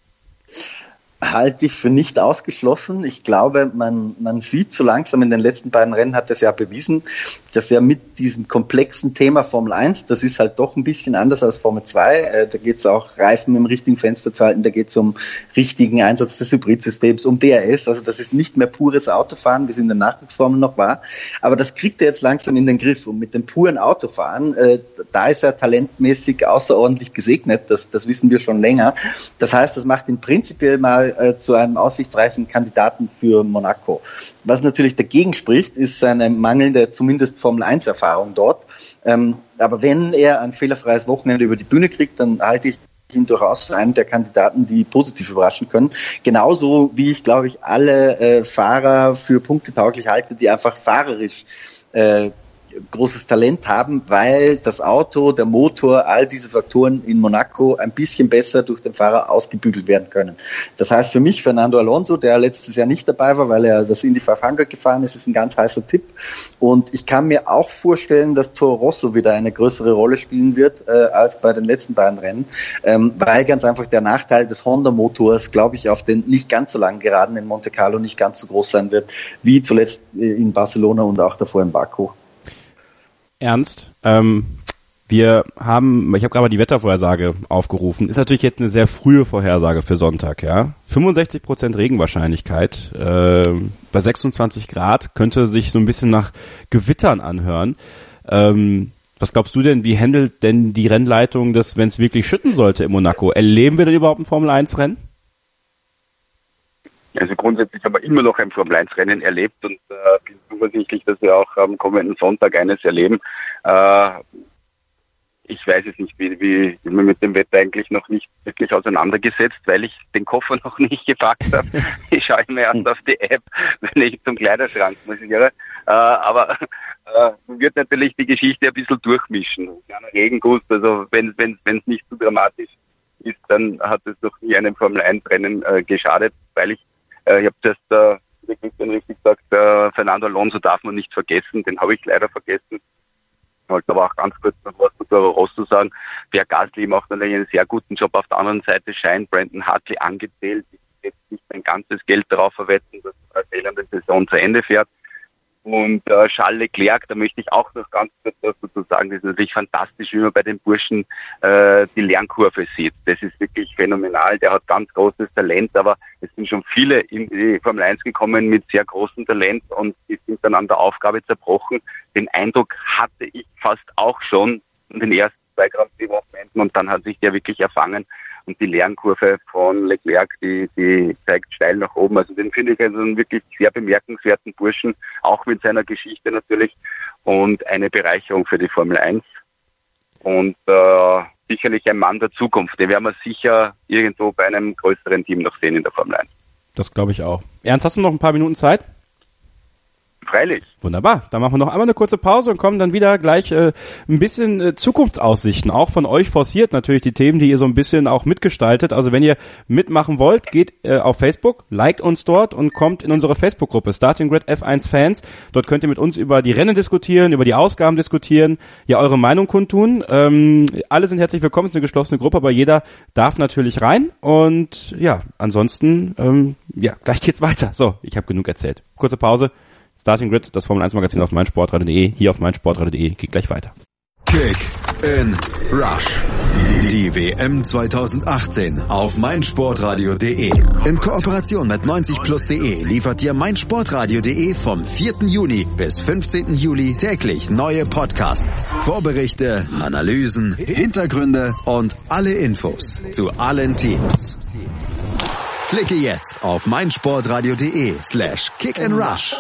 Halte ich für nicht ausgeschlossen. Ich glaube, man, man sieht so langsam in den letzten beiden Rennen, hat es ja bewiesen, dass er mit diesem komplexen Thema Formel eins, das ist halt doch ein bisschen anders als Formel zwei, äh, da geht es auch Reifen im richtigen Fenster zu halten, da geht es um richtigen Einsatz des Hybridsystems, um D R S, also das ist nicht mehr pures Autofahren, wie es in den Nachwuchsformeln noch war, aber das kriegt er jetzt langsam in den Griff und mit dem puren Autofahren, äh, da ist er talentmäßig außerordentlich gesegnet, das, das wissen wir schon länger. Das heißt, das macht ihn prinzipiell mal zu einem aussichtsreichen Kandidaten für Monaco. Was natürlich dagegen spricht, ist seine mangelnde, zumindest Formel eins Erfahrung dort. Ähm, aber wenn er ein fehlerfreies Wochenende über die Bühne kriegt, dann halte ich ihn durchaus für einen der Kandidaten, die positiv überraschen können. Genauso wie ich, glaube ich, alle äh, Fahrer für punktetauglich halte, die einfach fahrerisch äh, großes Talent haben, weil das Auto, der Motor, all diese Faktoren in Monaco ein bisschen besser durch den Fahrer ausgebügelt werden können. Das heißt für mich, Fernando Alonso, der letztes Jahr nicht dabei war, weil er das Indy fünfhundert gefahren ist, ist ein ganz heißer Tipp. Und ich kann mir auch vorstellen, dass Toro Rosso wieder eine größere Rolle spielen wird äh, als bei den letzten beiden Rennen, ähm, weil ganz einfach der Nachteil des Honda-Motors, glaube ich, auf den nicht ganz so langen Geraden in Monte Carlo nicht ganz so groß sein wird, wie zuletzt in Barcelona und auch davor in Baku. Ernst, ähm, wir haben, ich habe gerade mal die Wettervorhersage aufgerufen, ist natürlich jetzt eine sehr frühe Vorhersage für Sonntag, ja. fünfundsechzig Prozent Regenwahrscheinlichkeit, äh, bei sechsundzwanzig Grad, könnte sich so ein bisschen nach Gewittern anhören. Ähm, was glaubst du denn, wie handelt denn die Rennleitung das, wenn es wirklich schütten sollte in Monaco? Erleben wir denn überhaupt ein Formel eins Rennen? Also grundsätzlich haben wir immer noch ein Formel eins Rennen erlebt und äh, bin zuversichtlich, dass wir auch am kommenden Sonntag eines erleben. Äh, ich weiß es nicht, wie, wie ich bin mit dem Wetter eigentlich noch nicht wirklich auseinandergesetzt, weil ich den Koffer noch nicht gepackt habe. Ich schaue immer erst auf die App, wenn ich zum Kleiderschrank marschiere. Äh, aber äh, wird natürlich die Geschichte ein bisschen durchmischen. Kleiner Regenguss, also wenn wenn wenn es nicht zu dramatisch ist, dann hat es noch nie einem Formel eins Rennen äh, geschadet, weil ich Äh, ich habe das äh, wirklich richtig gesagt, äh, Fernando Alonso darf man nicht vergessen, den habe ich leider vergessen. Ich wollte aber auch ganz kurz noch was zu Toro Rosso sagen. Pierre Gasly macht natürlich einen sehr guten Job. Auf der anderen Seite scheint Brandon Hartley angezählt. Ich will jetzt nicht mein ganzes Geld darauf verwetten, dass er eine fehlende Saison zu Ende fährt. Und äh, Charles Leclerc, da möchte ich auch noch ganz kurz was dazu sagen, das ist natürlich fantastisch, wie man bei den Burschen äh, die Lernkurve sieht. Das ist wirklich phänomenal, der hat ganz großes Talent, aber es sind schon viele in die Formel eins gekommen mit sehr großem Talent und die sind dann an der Aufgabe zerbrochen. Den Eindruck hatte ich fast auch schon in den ersten zwei Grand Prix-Wochenenden und dann hat sich der wirklich erfangen. Und die Lernkurve von Leclerc, die, die zeigt steil nach oben. Also den finde ich also einen wirklich sehr bemerkenswerten Burschen, auch mit seiner Geschichte natürlich. Und eine Bereicherung für die Formel eins. Und äh, sicherlich ein Mann der Zukunft. Den werden wir sicher irgendwo bei einem größeren Team noch sehen in der Formel eins. Das glaube ich auch. Ernst, hast du noch ein paar Minuten Zeit? Freilich. Wunderbar. Dann machen wir noch einmal eine kurze Pause und kommen dann wieder gleich äh, ein bisschen äh, Zukunftsaussichten, auch von euch forciert natürlich die Themen, die ihr so ein bisschen auch mitgestaltet. Also wenn ihr mitmachen wollt, geht äh, auf Facebook, liked uns dort und kommt in unsere Facebook-Gruppe Starting Grid F eins Fans. Dort könnt ihr mit uns über die Rennen diskutieren, über die Ausgaben diskutieren, ja eure Meinung kundtun. Ähm, alle sind herzlich willkommen, es ist eine geschlossene Gruppe, aber jeder darf natürlich rein. Und ja, ansonsten, ähm, ja, gleich geht's weiter. So, ich habe genug erzählt. Kurze Pause. Starting Grid, das Formel eins Magazin auf meinsportradio punkt de, hier auf meinsportradio punkt de, geht gleich weiter. Kick in Rush. Die W M zwanzig achtzehn auf meinsportradio punkt de. In Kooperation mit neunzig plus punkt de liefert dir meinsportradio punkt de vom vierten Juni bis fünfzehnten Juli täglich neue Podcasts, Vorberichte, Analysen, Hintergründe und alle Infos zu allen Teams. Klicke jetzt auf meinsportradio punkt de slash kick and rush.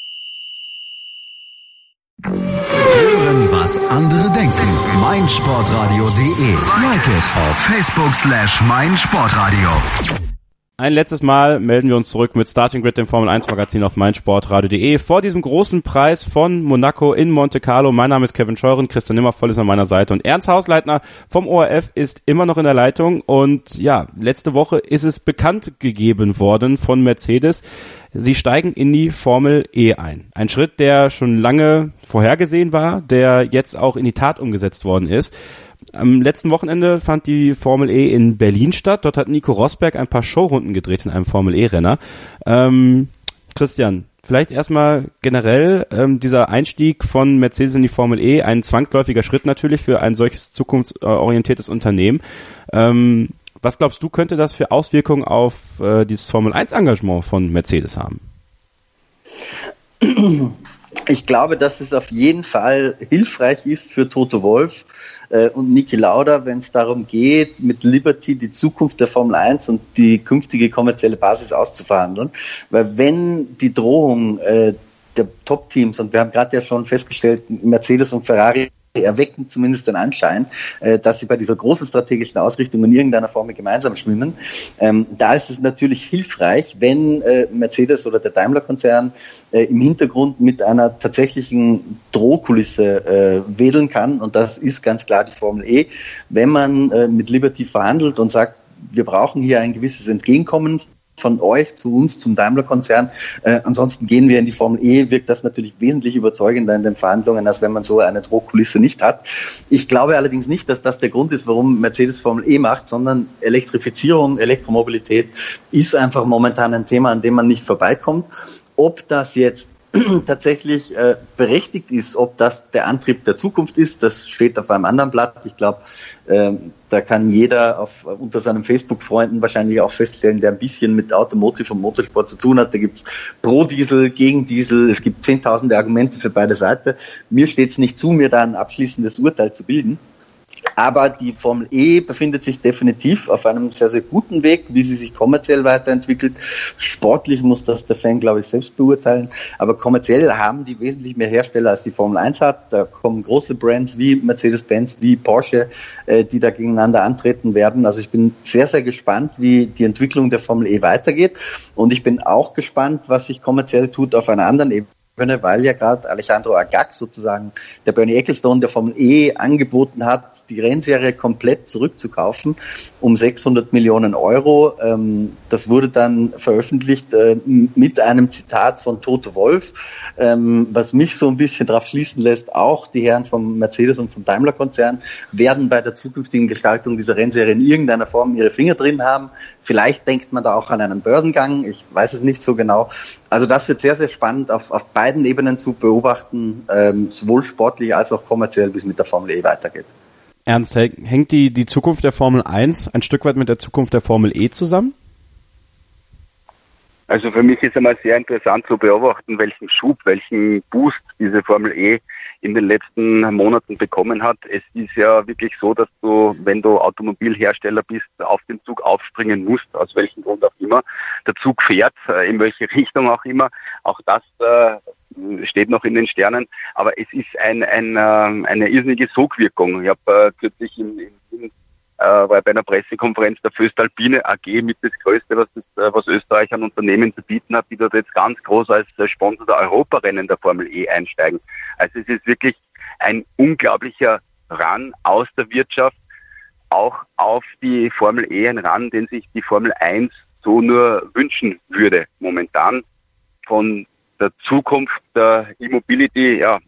Hören, was andere denken. meinsportradio punkt de. Like it auf Facebook slash meinsportradio. Ein letztes Mal melden wir uns zurück mit Starting Grid, dem Formel eins Magazin auf meinsportradio punkt de vor diesem großen Preis von Monaco in Monte Carlo. Mein Name ist Kevin Scheuren, Christian Nimmervoll ist an meiner Seite und Ernst Hausleitner vom O R F ist immer noch in der Leitung. Und ja, letzte Woche ist es bekannt gegeben worden von Mercedes. Sie steigen in die Formel E ein. Ein Schritt, der schon lange vorhergesehen war, der jetzt auch in die Tat umgesetzt worden ist. Am letzten Wochenende fand die Formel E in Berlin statt. Dort hat Nico Rosberg ein paar Showrunden gedreht in einem Formel E-Renner. Ähm, Christian, vielleicht erstmal generell ähm, dieser Einstieg von Mercedes in die Formel E, ein zwangsläufiger Schritt natürlich für ein solches zukunftsorientiertes Unternehmen. Ähm, was glaubst du, könnte das für Auswirkungen auf äh, dieses Formel eins Engagement von Mercedes haben? Ich glaube, dass es auf jeden Fall hilfreich ist für Toto Wolff äh, und Niki Lauda, wenn es darum geht, mit Liberty die Zukunft der Formel eins und die künftige kommerzielle Basis auszuverhandeln. Weil wenn die Drohung äh, der Top-Teams, und wir haben gerade ja schon festgestellt, Mercedes und Ferrari erwecken zumindest den Anschein, äh, dass sie bei dieser großen strategischen Ausrichtung in irgendeiner Form gemeinsam schwimmen. Ähm, da ist es natürlich hilfreich, wenn äh, Mercedes oder der Daimler-Konzern äh, im Hintergrund mit einer tatsächlichen Drohkulisse äh, wedeln kann. Und das ist ganz klar die Formel E. Wenn man äh, mit Liberty verhandelt und sagt, wir brauchen hier ein gewisses Entgegenkommen von euch zu uns, zum Daimler-Konzern. Äh, ansonsten gehen wir in die Formel E, wirkt das natürlich wesentlich überzeugender in den Verhandlungen, als wenn man so eine Drohkulisse nicht hat. Ich glaube allerdings nicht, dass das der Grund ist, warum Mercedes Formel E macht, sondern Elektrifizierung, Elektromobilität ist einfach momentan ein Thema, an dem man nicht vorbeikommt. Ob das jetzt tatsächlich äh, berechtigt ist, ob das der Antrieb der Zukunft ist, das steht auf einem anderen Blatt. Ich glaube, äh, da kann jeder auf, unter seinen Facebook-Freunden wahrscheinlich auch feststellen, der ein bisschen mit Automotive und Motorsport zu tun hat. Da gibt's pro Diesel, gegen Diesel, es gibt zehntausende Argumente für beide Seiten. Mir steht es nicht zu, mir da ein abschließendes Urteil zu bilden. Aber die Formel E befindet sich definitiv auf einem sehr, sehr guten Weg, wie sie sich kommerziell weiterentwickelt. Sportlich muss das der Fan, glaube ich, selbst beurteilen. Aber kommerziell haben die wesentlich mehr Hersteller, als die Formel eins hat. Da kommen große Brands wie Mercedes-Benz, wie Porsche, äh, die da gegeneinander antreten werden. Also ich bin sehr, sehr gespannt, wie die Entwicklung der Formel E weitergeht. Und ich bin auch gespannt, was sich kommerziell tut auf einer anderen Ebene, weil ja gerade Alejandro Agag sozusagen, der Bernie Ecclestone der Formel E angeboten hat, die Rennserie komplett zurückzukaufen um sechshundert Millionen Euro. Das wurde dann veröffentlicht mit einem Zitat von Toto Wolff, was mich so ein bisschen darauf schließen lässt, auch die Herren vom Mercedes und vom Daimler-Konzern werden bei der zukünftigen Gestaltung dieser Rennserie in irgendeiner Form ihre Finger drin haben. Vielleicht denkt man da auch an einen Börsengang, ich weiß es nicht so genau. Also das wird sehr, sehr spannend auf, auf beiden Ebenen zu beobachten, ähm, sowohl sportlich als auch kommerziell, wie es mit der Formel E weitergeht. Ernst, hängt die, die Zukunft der Formel eins ein Stück weit mit der Zukunft der Formel E zusammen? Also für mich ist einmal sehr interessant zu beobachten, welchen Schub, welchen Boost diese Formel E in den letzten Monaten bekommen hat. Es ist ja wirklich so, dass du, wenn du Automobilhersteller bist, auf den Zug aufspringen musst, aus welchem Grund auch immer. Der Zug fährt, in welche Richtung auch immer. Auch das äh, steht noch in den Sternen. Aber es ist ein, ein, äh, eine irrsinnige Sogwirkung. Ich habe äh, kürzlich in, in äh, war bei einer Pressekonferenz der Voestalpine A G mit das Größte, was, das, äh, was Österreich an Unternehmen zu bieten hat, die dort jetzt ganz groß als äh, Sponsor der Europarennen der Formel E einsteigen. Also es ist wirklich ein unglaublicher Run aus der Wirtschaft, auch auf die Formel E, ein Run, den sich die Formel eins so nur wünschen würde momentan. Von der Zukunft der E-Mobility, ja,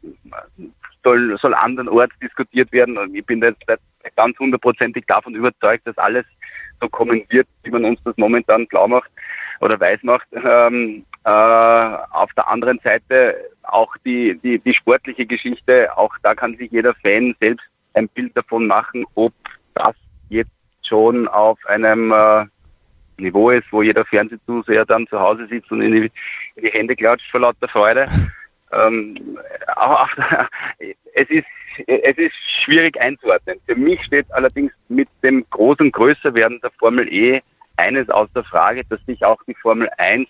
soll, soll andernorts diskutiert werden. Und ich bin jetzt ganz hundertprozentig davon überzeugt, dass alles so kommen wird, wie man uns das momentan klar macht oder weiß macht. Ähm, äh, auf der anderen Seite auch die, die, die sportliche Geschichte, auch da kann sich jeder Fan selbst ein Bild davon machen, ob das jetzt schon auf einem äh, Niveau ist, wo jeder Fernsehzuseher dann zu Hause sitzt und in die, in die Hände klatscht vor lauter Freude. Ähm, auch, es ist es ist schwierig einzuordnen. Für mich steht allerdings mit dem großen Größerwerden der Formel E eines außer Frage, dass sich auch die Formel eins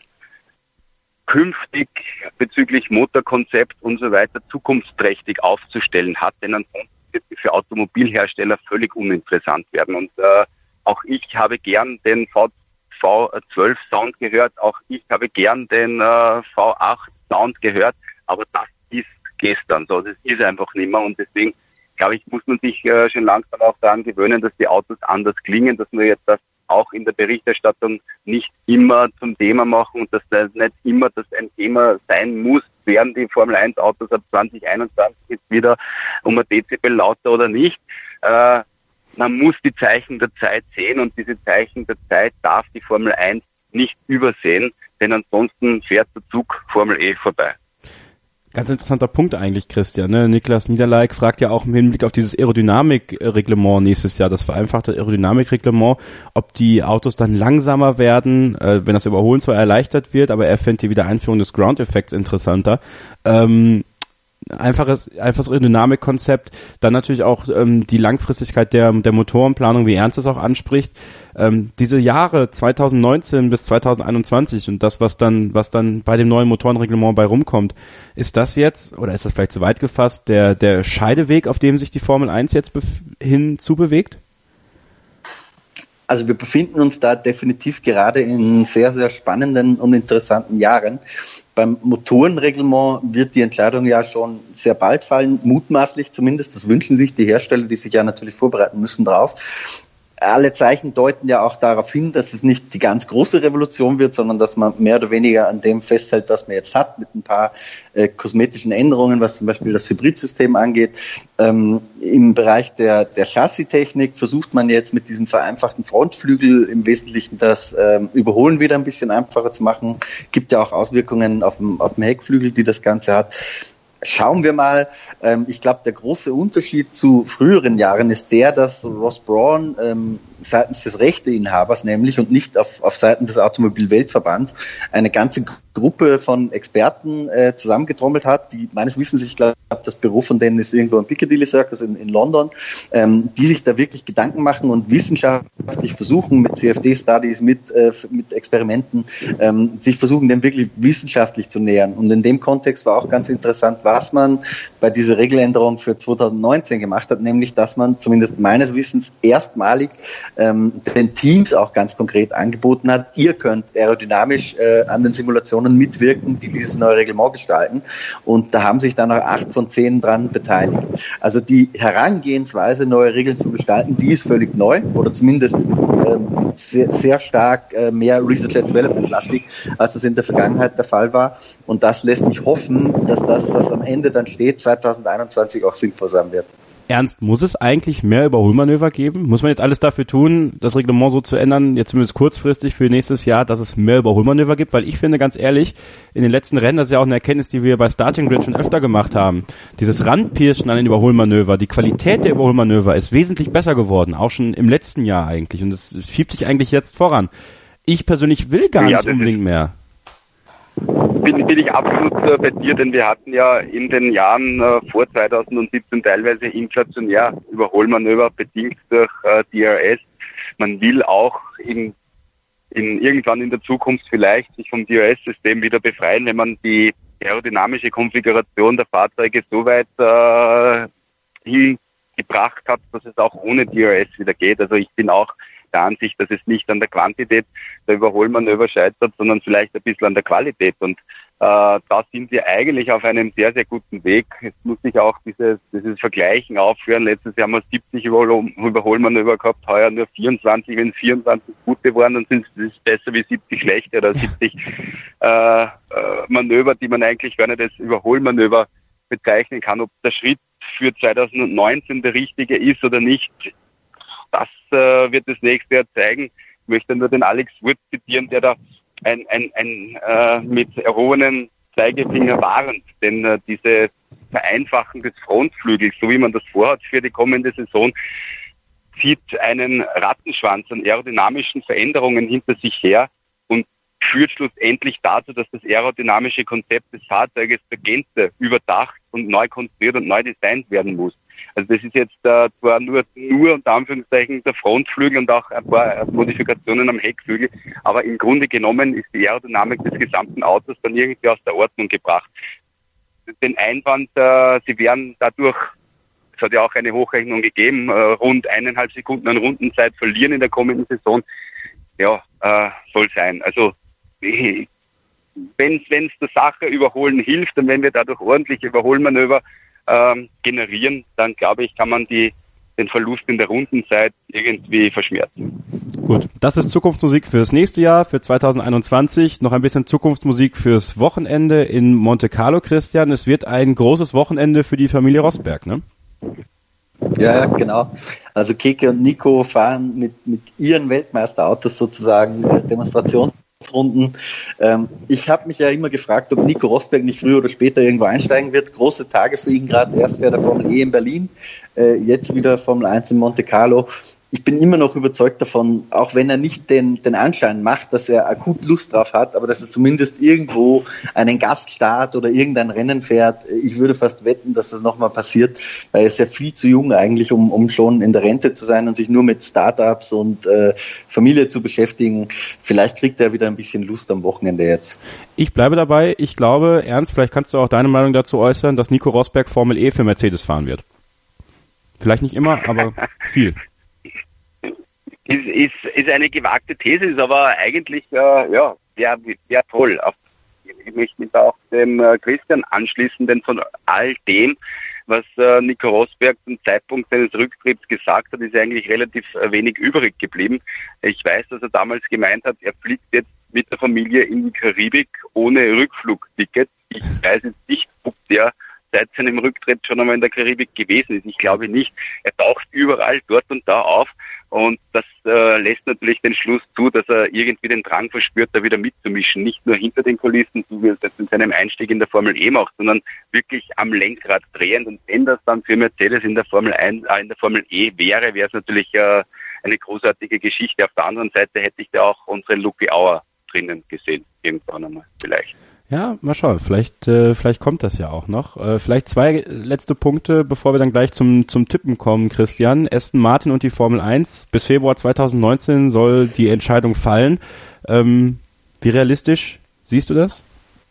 künftig bezüglich Motorkonzept und so weiter zukunftsträchtig aufzustellen hat, denn ansonsten wird sie für Automobilhersteller völlig uninteressant werden. Und äh, auch ich habe gern den V zwölf Sound gehört, auch ich habe gern den äh, V acht Sound gehört, aber das ist gestern so, das ist einfach nicht mehr und deswegen, glaube ich, muss man sich äh, schon langsam auch daran gewöhnen, dass die Autos anders klingen, dass wir jetzt das auch in der Berichterstattung nicht immer zum Thema machen und dass das nicht immer das ein Thema sein muss, werden die Formel eins Autos ab zwanzig einundzwanzig jetzt wieder um ein Dezibel lauter oder nicht. Äh, man muss die Zeichen der Zeit sehen und diese Zeichen der Zeit darf die Formel eins nicht übersehen, denn ansonsten fährt der Zug Formel E vorbei. Ganz interessanter Punkt eigentlich, Christian. Ne? Niklas Niederleik fragt ja auch im Hinblick auf dieses Aerodynamikreglement nächstes Jahr, das vereinfachte Aerodynamikreglement, ob die Autos dann langsamer werden, äh, wenn das Überholen zwar erleichtert wird, aber er fände die Wiedereinführung des Ground-Effekts interessanter. Ähm, einfaches, einfaches Dynamikkonzept, dann natürlich auch ähm, die Langfristigkeit der, der Motorenplanung, wie Ernst es auch anspricht. Ähm, diese Jahre zwanzig neunzehn bis zwanzig einundzwanzig und das, was dann, was dann bei dem neuen Motorenreglement bei rumkommt, ist das jetzt, oder ist das vielleicht zu weit gefasst, der, der Scheideweg, auf dem sich die Formel eins jetzt bef- hin zubewegt? Also wir befinden uns da definitiv gerade in sehr, sehr spannenden und interessanten Jahren. Beim Motorenreglement wird die Entscheidung ja schon sehr bald fallen, mutmaßlich zumindest. Das wünschen sich die Hersteller, die sich ja natürlich vorbereiten müssen drauf. Alle Zeichen deuten ja auch darauf hin, dass es nicht die ganz große Revolution wird, sondern dass man mehr oder weniger an dem festhält, was man jetzt hat, mit ein paar äh, kosmetischen Änderungen, was zum Beispiel das Hybridsystem angeht. Ähm, im Bereich der, der Chassistechnik versucht man jetzt mit diesem vereinfachten Frontflügel im Wesentlichen das ähm, Überholen wieder ein bisschen einfacher zu machen. Gibt ja auch Auswirkungen auf dem, auf dem Heckflügel, die das Ganze hat. Schauen wir mal. Ähm, ich glaube, der große Unterschied zu früheren Jahren ist der, dass Ross Brawn ähm, seitens des Rechteinhabers nämlich und nicht auf, auf Seiten des Automobilweltverbands eine ganze Gruppe von Experten äh, zusammengetrommelt hat, die meines Wissens, ich glaube, das Büro von denen ist irgendwo im Piccadilly Circus in, in London, ähm, die sich da wirklich Gedanken machen und wissenschaftlich versuchen, mit C F D-Studies, mit, äh, mit Experimenten, ähm, sich versuchen, dem wirklich wissenschaftlich zu nähern. Und in dem Kontext war auch ganz interessant, was man bei dieser Regeländerung für zwanzig neunzehn gemacht hat, nämlich, dass man zumindest meines Wissens erstmalig ähm, den Teams auch ganz konkret angeboten hat, ihr könnt aerodynamisch äh, an den Simulationen mitwirken, die dieses neue Reglement gestalten. Und da haben sich dann auch acht von zehn dran beteiligt. Also die Herangehensweise, neue Regeln zu gestalten, die ist völlig neu oder zumindest ähm, sehr, sehr stark äh, mehr Research and Development lastig, als das in der Vergangenheit der Fall war. Und das lässt mich hoffen, dass das, was am Ende dann steht, zwanzig einundzwanzig auch sinnvoll sein wird. Ernst, muss es eigentlich mehr Überholmanöver geben? Muss man jetzt alles dafür tun, das Reglement so zu ändern, jetzt zumindest kurzfristig für nächstes Jahr, dass es mehr Überholmanöver gibt? Weil ich finde, ganz ehrlich, in den letzten Rennen, das ist ja auch eine Erkenntnis, die wir bei Starting Grid schon öfter gemacht haben, dieses Ranpirschen an den Überholmanöver, die Qualität der Überholmanöver ist wesentlich besser geworden, auch schon im letzten Jahr eigentlich. Und es schiebt sich eigentlich jetzt voran. Ich persönlich will gar ja, nicht unbedingt mehr. Bin, bin ich absolut äh, bei dir, denn wir hatten ja in den Jahren äh, vor zwanzig siebzehn teilweise inflationär Überholmanöver bedingt durch äh, D R S. Man will auch in, in irgendwann in der Zukunft vielleicht sich vom D R S-System wieder befreien, wenn man die aerodynamische Konfiguration der Fahrzeuge so weit äh, hingebracht hat, dass es auch ohne D R S wieder geht. Also ich bin auch der Ansicht, dass es nicht an der Quantität der Überholmanöver scheitert, sondern vielleicht ein bisschen an der Qualität. Und äh, da sind wir eigentlich auf einem sehr, sehr guten Weg. Es muss sich auch dieses, dieses Vergleichen aufhören. Letztes Jahr haben wir siebzig Überholmanöver gehabt, heuer nur vierundzwanzig. Wenn es vierundzwanzig gute waren, dann sind es besser wie siebzig schlechte oder siebzig äh, äh, Manöver, die man eigentlich gar nicht als Überholmanöver bezeichnen kann. Ob der Schritt für zwanzig neunzehn der richtige ist oder nicht, das äh, wird das nächste Jahr zeigen. Ich möchte nur den Alex Wurz zitieren, der da ein, ein, ein äh, mit erhobenen Zeigefinger warnt, denn äh, diese Vereinfachung des Frontflügels, so wie man das vorhat für die kommende Saison, zieht einen Rattenschwanz an aerodynamischen Veränderungen hinter sich her und führt schlussendlich dazu, dass das aerodynamische Konzept des Fahrzeuges zur Gänze überdacht und neu konstruiert und neu designt werden muss. Also das ist jetzt äh, zwar nur, nur unter Anführungszeichen der Frontflügel und auch ein paar Modifikationen am Heckflügel, aber im Grunde genommen ist die Aerodynamik des gesamten Autos dann irgendwie aus der Ordnung gebracht. Den Einwand, äh, sie werden dadurch, es hat ja auch eine Hochrechnung gegeben, äh, rund eineinhalb Sekunden an Rundenzeit verlieren in der kommenden Saison, ja, äh, soll sein. Also wenn es der Sache überholen hilft und wenn wir dadurch ordentliche Überholmanöver ähm, generieren, dann glaube ich, kann man die, den Verlust in der Rundenzeit irgendwie verschmerzen. Gut, das ist Zukunftsmusik fürs nächste Jahr, für zwanzig einundzwanzig. Noch ein bisschen Zukunftsmusik fürs Wochenende in Monte Carlo, Christian. Es wird ein großes Wochenende für die Familie Rosberg, ne? Ja, genau. Also Keke und Nico fahren mit, mit ihren Weltmeisterautos sozusagen äh, Demonstrationen. Runden. Ähm, ich habe mich ja immer gefragt, ob Nico Rosberg nicht früher oder später irgendwo einsteigen wird. Große Tage für ihn gerade. Erst wäre der Formel E in Berlin, äh, jetzt wieder Formel eins in Monte Carlo. ich bin immer noch überzeugt davon, auch wenn er nicht den, den Anschein macht, dass er akut Lust drauf hat, aber dass er zumindest irgendwo einen Gaststart oder irgendein Rennen fährt. Ich würde fast wetten, dass das nochmal passiert, weil er ist ja viel zu jung eigentlich, um, um schon in der Rente zu sein und sich nur mit Startups und äh, Familie zu beschäftigen. Vielleicht kriegt er wieder ein bisschen Lust am Wochenende jetzt. Ich bleibe dabei. Ich glaube, Ernst, vielleicht kannst du auch deine Meinung dazu äußern, dass Nico Rosberg Formel E für Mercedes fahren wird. Vielleicht nicht immer, aber viel. Ist, ist, ist eine gewagte These, ist aber eigentlich, äh, ja, wäre wär toll. Auf, ich möchte mich da auch dem äh, Christian anschließen, denn von all dem, was äh, Nico Rosberg zum Zeitpunkt seines Rücktritts gesagt hat, ist eigentlich relativ äh, wenig übrig geblieben. Ich weiß, dass er damals gemeint hat, er fliegt jetzt mit der Familie in die Karibik ohne Rückflugticket. Ich weiß jetzt nicht, ob der seit seinem Rücktritt schon einmal in der Karibik gewesen ist. Ich glaube nicht. Er taucht überall dort und da auf. Und das äh, lässt natürlich den Schluss zu, dass er irgendwie den Drang verspürt, da wieder mitzumischen. Nicht nur hinter den Kulissen, so wie er das in seinem Einstieg in der Formel E macht, sondern wirklich am Lenkrad drehend. Und wenn das dann für Mercedes in der Formel eins, äh, in der Formel E wäre, wäre es natürlich äh, eine großartige Geschichte. Auf der anderen Seite hätte ich da auch unseren Lucky Auer drinnen gesehen. Irgendwann einmal vielleicht. Ja, mal schauen. Vielleicht, äh, vielleicht kommt das ja auch noch. Äh, vielleicht zwei letzte Punkte, bevor wir dann gleich zum zum Tippen kommen, Christian. Aston Martin und die Formel eins. Bis Februar zwanzig neunzehn soll die Entscheidung fallen. Ähm, wie realistisch siehst du das?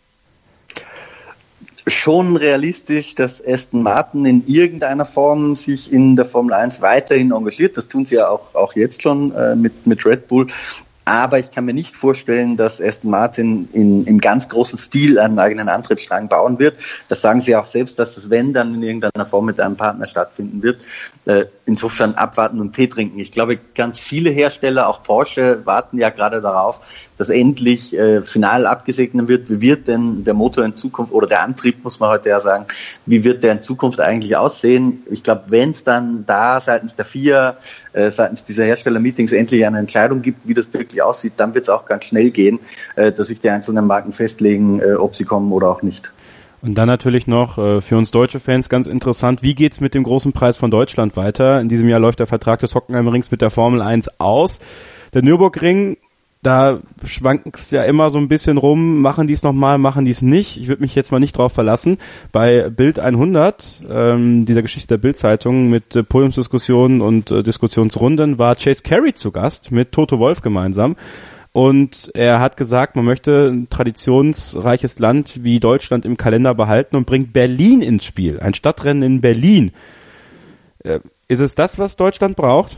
Schon realistisch, dass Aston Martin in irgendeiner Form sich in der Formel eins weiterhin engagiert. Das tun sie ja auch auch jetzt schon äh, mit mit Red Bull. Aber ich kann mir nicht vorstellen, dass Aston Martin in, im ganz großen Stil einen eigenen Antriebsstrang bauen wird. Das sagen sie auch selbst, dass das, wenn, dann in irgendeiner Form mit einem Partner stattfinden wird. Äh, insofern abwarten und Tee trinken. Ich glaube, ganz viele Hersteller, auch Porsche, warten ja gerade darauf, dass endlich äh, final abgesegnet wird. Wie wird denn der Motor in Zukunft, oder der Antrieb, muss man heute ja sagen, wie wird der in Zukunft eigentlich aussehen? Ich glaube, wenn es dann da seitens der F I A, äh, seitens dieser Hersteller-Meetings endlich eine Entscheidung gibt, wie das wirklich aussieht, dann wird es auch ganz schnell gehen, äh, dass sich die einzelnen Marken festlegen, äh, ob sie kommen oder auch nicht. Und dann natürlich noch äh, für uns deutsche Fans ganz interessant, wie geht's mit dem großen Preis von Deutschland weiter? In diesem Jahr läuft der Vertrag des Hockenheimrings mit der Formel eins aus. Der Nürburgring, da schwankt's ja immer so ein bisschen rum, machen die es nochmal, machen die es nicht. Ich würde mich jetzt mal nicht drauf verlassen. Bei Bild hundert, ähm, dieser Geschichte der Bild-Zeitung mit äh, Podiumsdiskussionen und äh, Diskussionsrunden, war Chase Carey zu Gast mit Toto Wolff gemeinsam. Und er hat gesagt, man möchte ein traditionsreiches Land wie Deutschland im Kalender behalten und bringt Berlin ins Spiel. Ein Stadtrennen in Berlin. Äh, ist es das, was Deutschland braucht?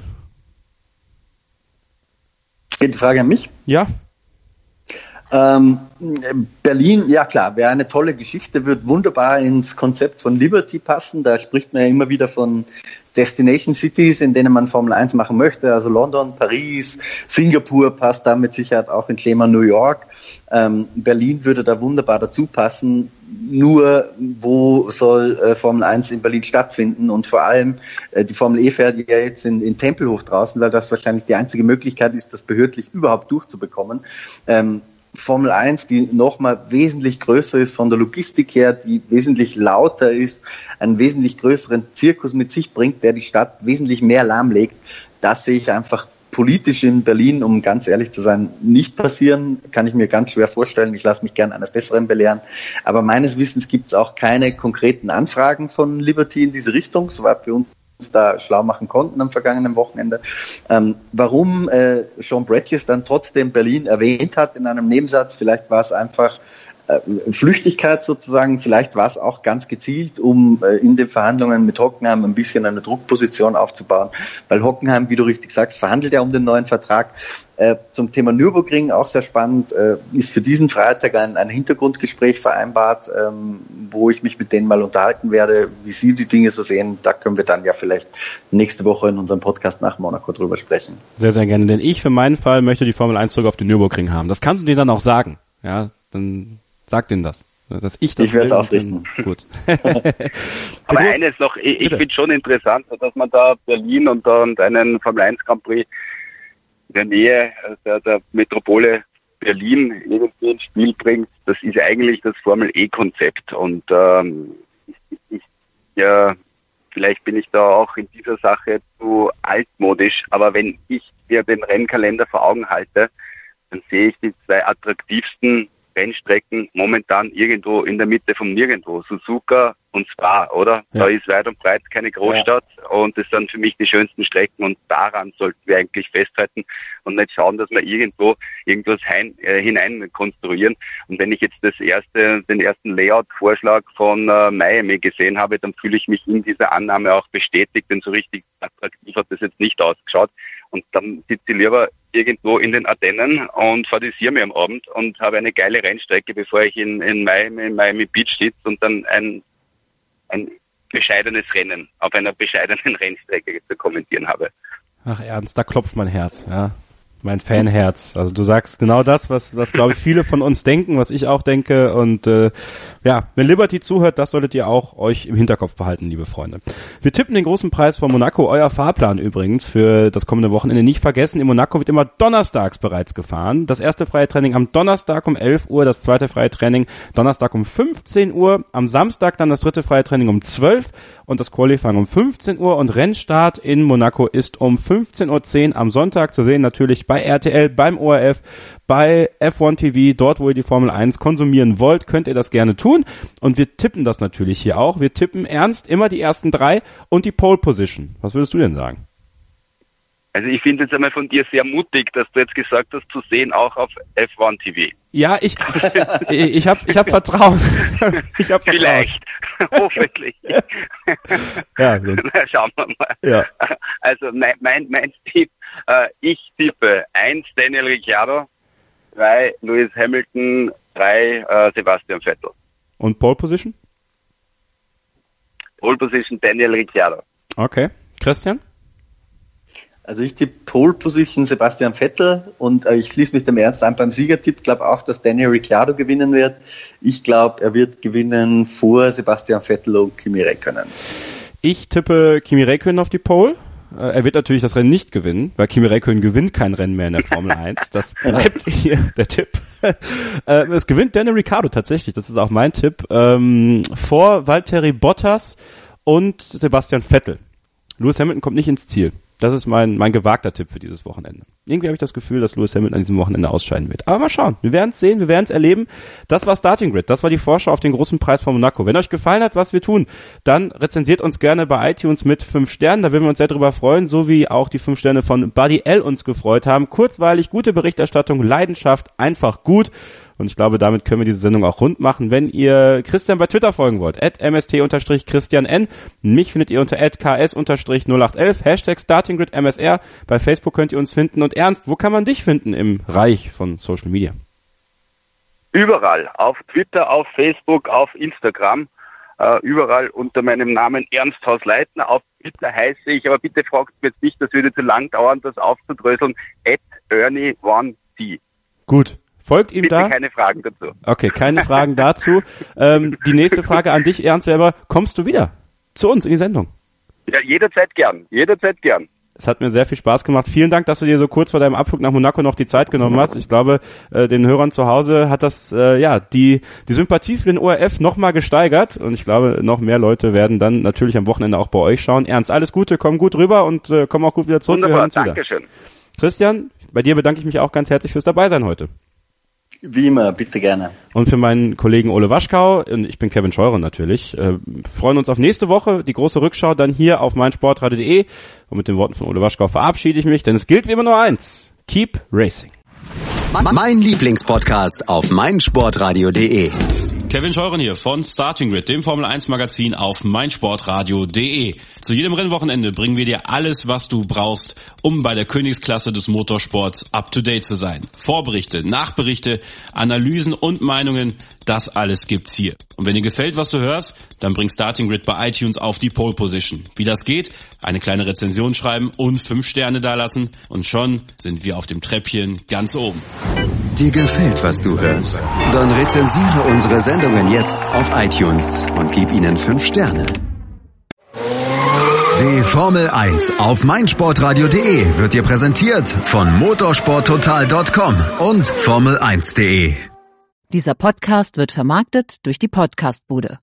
Geht die Frage an mich? Ja. Ähm, Berlin, ja klar, wäre eine tolle Geschichte, wird wunderbar ins Konzept von Liberty passen. Da spricht man ja immer wieder von Destination Cities, in denen man Formel eins machen möchte. Also London, Paris, Singapur passt da mit Sicherheit auch ins Schema, New York. Ähm, Berlin würde da wunderbar dazu passen. Nur, wo soll äh, Formel eins in Berlin stattfinden? Und vor allem, äh, die Formel E fährt ja jetzt in, in Tempelhof draußen, weil das wahrscheinlich die einzige Möglichkeit ist, das behördlich überhaupt durchzubekommen. Ähm, Formel eins, die nochmal wesentlich größer ist von der Logistik her, die wesentlich lauter ist, einen wesentlich größeren Zirkus mit sich bringt, der die Stadt wesentlich mehr lahmlegt. Das sehe ich einfach politisch in Berlin, um ganz ehrlich zu sein, nicht passieren. Kann ich mir ganz schwer vorstellen. Ich lasse mich gern eines Besseren belehren. Aber meines Wissens gibt es auch keine konkreten Anfragen von Liberty in diese Richtung. Soweit wir uns da schlau machen konnten am vergangenen Wochenende. Ähm, warum äh, Sean Bradges dann trotzdem Berlin erwähnt hat in einem Nebensatz, vielleicht war es einfach äh, Flüchtigkeit sozusagen, vielleicht war es auch ganz gezielt, um äh, in den Verhandlungen mit Hockenheim ein bisschen eine Druckposition aufzubauen, weil Hockenheim, wie du richtig sagst, verhandelt ja um den neuen Vertrag. Äh, zum Thema Nürburgring auch sehr spannend, äh, ist für diesen Freitag ein, ein Hintergrundgespräch vereinbart, ähm, wo ich mich mit denen mal unterhalten werde, wie sie die Dinge so sehen. Da können wir dann ja vielleicht nächste Woche in unserem Podcast nach Monaco drüber sprechen. Sehr, sehr gerne, denn ich für meinen Fall möchte die Formel eins zurück auf den Nürburgring haben. Das kannst du dir dann auch sagen. Ja, dann sag denen das. Dass ich das ich werde es ausrichten. Gut. Aber eines noch, ich, ich finde schon interessant, dass man da Berlin und, und einen Formel eins Grand Prix in der Nähe der, der Metropole Berlin irgendwie ins Spiel bringt. Das ist eigentlich das Formel-E-Konzept. Und ähm, ich, ich ja, vielleicht bin ich da auch in dieser Sache zu altmodisch, aber wenn ich mir den Rennkalender vor Augen halte, dann sehe ich die zwei attraktivsten Rennstrecken momentan irgendwo in der Mitte vom Nirgendwo. Suzuka und Spa, oder? Ja. Da ist weit und breit keine Großstadt ja. und das sind für mich die schönsten Strecken und daran sollten wir eigentlich festhalten und nicht schauen, dass wir irgendwo irgendwas hein, äh, hinein konstruieren. Und wenn ich jetzt das erste, den ersten Layout-Vorschlag von äh, Miami gesehen habe, dann fühle ich mich in dieser Annahme auch bestätigt, denn so richtig attraktiv hat das jetzt nicht ausgeschaut. Und dann sitze ich lieber irgendwo in den Ardennen und fadisiere mir am Abend und habe eine geile Rennstrecke, bevor ich in, in Miami, in Miami Beach sitze und dann ein, ein bescheidenes Rennen auf einer bescheidenen Rennstrecke zu kommentieren habe. Ach Ernst, da klopft mein Herz, ja. Mein Fanherz. Also du sagst genau das, was, was glaube ich viele von uns denken, was ich auch denke. Und äh, ja, wenn Liberty zuhört, das solltet ihr auch euch im Hinterkopf behalten, liebe Freunde. Wir tippen den großen Preis von Monaco. Euer Fahrplan übrigens für das kommende Wochenende nicht vergessen. In Monaco wird immer donnerstags bereits gefahren. Das erste freie Training am Donnerstag um elf Uhr, das zweite freie Training Donnerstag um fünfzehn Uhr, am Samstag dann das dritte freie Training um zwölf und das Qualifying um fünfzehn Uhr und Rennstart in Monaco ist um fünfzehn Uhr zehn am Sonntag zu sehen, natürlich bei R T L, beim O R F, bei F eins T V, dort wo ihr die Formel eins konsumieren wollt, könnt ihr das gerne tun und wir tippen das natürlich hier auch. Wir tippen ernst immer die ersten drei und die Pole Position. Was würdest du denn sagen? Also ich finde jetzt einmal von dir sehr mutig, dass du jetzt gesagt hast, zu sehen auch auf F eins T V. Ja, ich ich habe ich hab Vertrauen. Ich hab Vertrauen. Vielleicht, hoffentlich. Ja, gut. Na, schauen wir mal. Ja. Also mein mein, mein Tipp, äh, ich tippe eins Daniel Ricciardo, zwei Lewis Hamilton, drei äh, Sebastian Vettel. Und Pole Position? Pole Position Daniel Ricciardo. Okay. Christian? Also ich tippe Pole Position Sebastian Vettel und äh, ich schließe mich dem Ernst an beim Siegertipp, glaube auch, dass Daniel Ricciardo gewinnen wird. Ich glaube, er wird gewinnen vor Sebastian Vettel und Kimi Räikkönen. Ich tippe Kimi Räikkönen auf die Pole. Äh, er wird natürlich das Rennen nicht gewinnen, weil Kimi Räikkönen gewinnt kein Rennen mehr in der Formel eins. Das bleibt hier der Tipp. äh, es gewinnt Daniel Ricciardo tatsächlich, das ist auch mein Tipp, ähm, vor Valtteri Bottas und Sebastian Vettel. Lewis Hamilton kommt nicht ins Ziel. Das ist mein mein gewagter Tipp für dieses Wochenende. Irgendwie habe ich das Gefühl, dass Lewis Hamilton an diesem Wochenende ausscheiden wird. Aber mal schauen. Wir werden es sehen, wir werden es erleben. Das war Starting Grid. Das war die Vorschau auf den großen Preis von Monaco. Wenn euch gefallen hat, was wir tun, dann rezensiert uns gerne bei iTunes mit fünf Sternen. Da würden wir uns sehr drüber freuen, so wie auch die fünf Sterne von Buddy L uns gefreut haben. Kurzweilig, gute Berichterstattung, Leidenschaft, einfach gut. Und ich glaube, damit können wir diese Sendung auch rund machen. Wenn ihr Christian bei Twitter folgen wollt, at m s t christian n, mich findet ihr unter at k s null acht eins elf, Hashtag StartingGrid M S R. Bei Facebook könnt ihr uns finden. Und Ernst, wo kann man dich finden im Reich von Social Media? Überall. Auf Twitter, auf Facebook, auf Instagram. Uh, überall unter meinem Namen Ernst Hausleitner. Auf Twitter heiße ich, aber bitte fragt mich jetzt nicht, das würde zu lang dauern, das aufzudröseln, at Ernie one C. Gut. Folgt ihm Bitte da? Keine Fragen dazu. Okay, keine Fragen dazu. Ähm, die nächste Frage an dich, Ernst Werber. Kommst du wieder zu uns in die Sendung? Ja, jederzeit gern. Jederzeit gern. Es hat mir sehr viel Spaß gemacht. Vielen Dank, dass du dir so kurz vor deinem Abflug nach Monaco noch die Zeit genommen hast. Ich glaube, äh, den Hörern zu Hause hat das äh, ja die die Sympathie für den O R F nochmal gesteigert. Und ich glaube, noch mehr Leute werden dann natürlich am Wochenende auch bei euch schauen. Ernst, alles Gute, komm gut rüber und äh, komm auch gut wieder zurück. Wunderbar, wir hören uns wieder. Dankeschön. Christian, bei dir bedanke ich mich auch ganz herzlich fürs Dabeisein heute. Wie immer, bitte gerne. Und für meinen Kollegen Ole Waschkau, und ich bin Kevin Scheuren natürlich, äh, freuen uns auf nächste Woche, die große Rückschau dann hier auf meinsportradio punkt de. Und mit den Worten von Ole Waschkau verabschiede ich mich, denn es gilt wie immer nur eins. Keep racing. Mein Lieblingspodcast auf meinsportradio punkt de. Kevin Scheuren hier von Starting Grid, dem Formel eins Magazin auf meinsportradio punkt de. Zu jedem Rennwochenende bringen wir dir alles, was du brauchst, um bei der Königsklasse des Motorsports up to date zu sein. Vorberichte, Nachberichte, Analysen und Meinungen, das alles gibt's hier. Und wenn dir gefällt, was du hörst, dann bring Starting Grid bei iTunes auf die Pole Position. Wie das geht? Eine kleine Rezension schreiben und fünf Sterne dalassen und schon sind wir auf dem Treppchen ganz oben. Dir gefällt, was du hörst? Dann rezensiere unsere Sendungen jetzt auf iTunes und gib ihnen fünf Sterne. Die Formel eins auf meinsportradio punkt de wird dir präsentiert von motorsporttotal punkt com und formel eins punkt de. Dieser Podcast wird vermarktet durch die Podcastbude.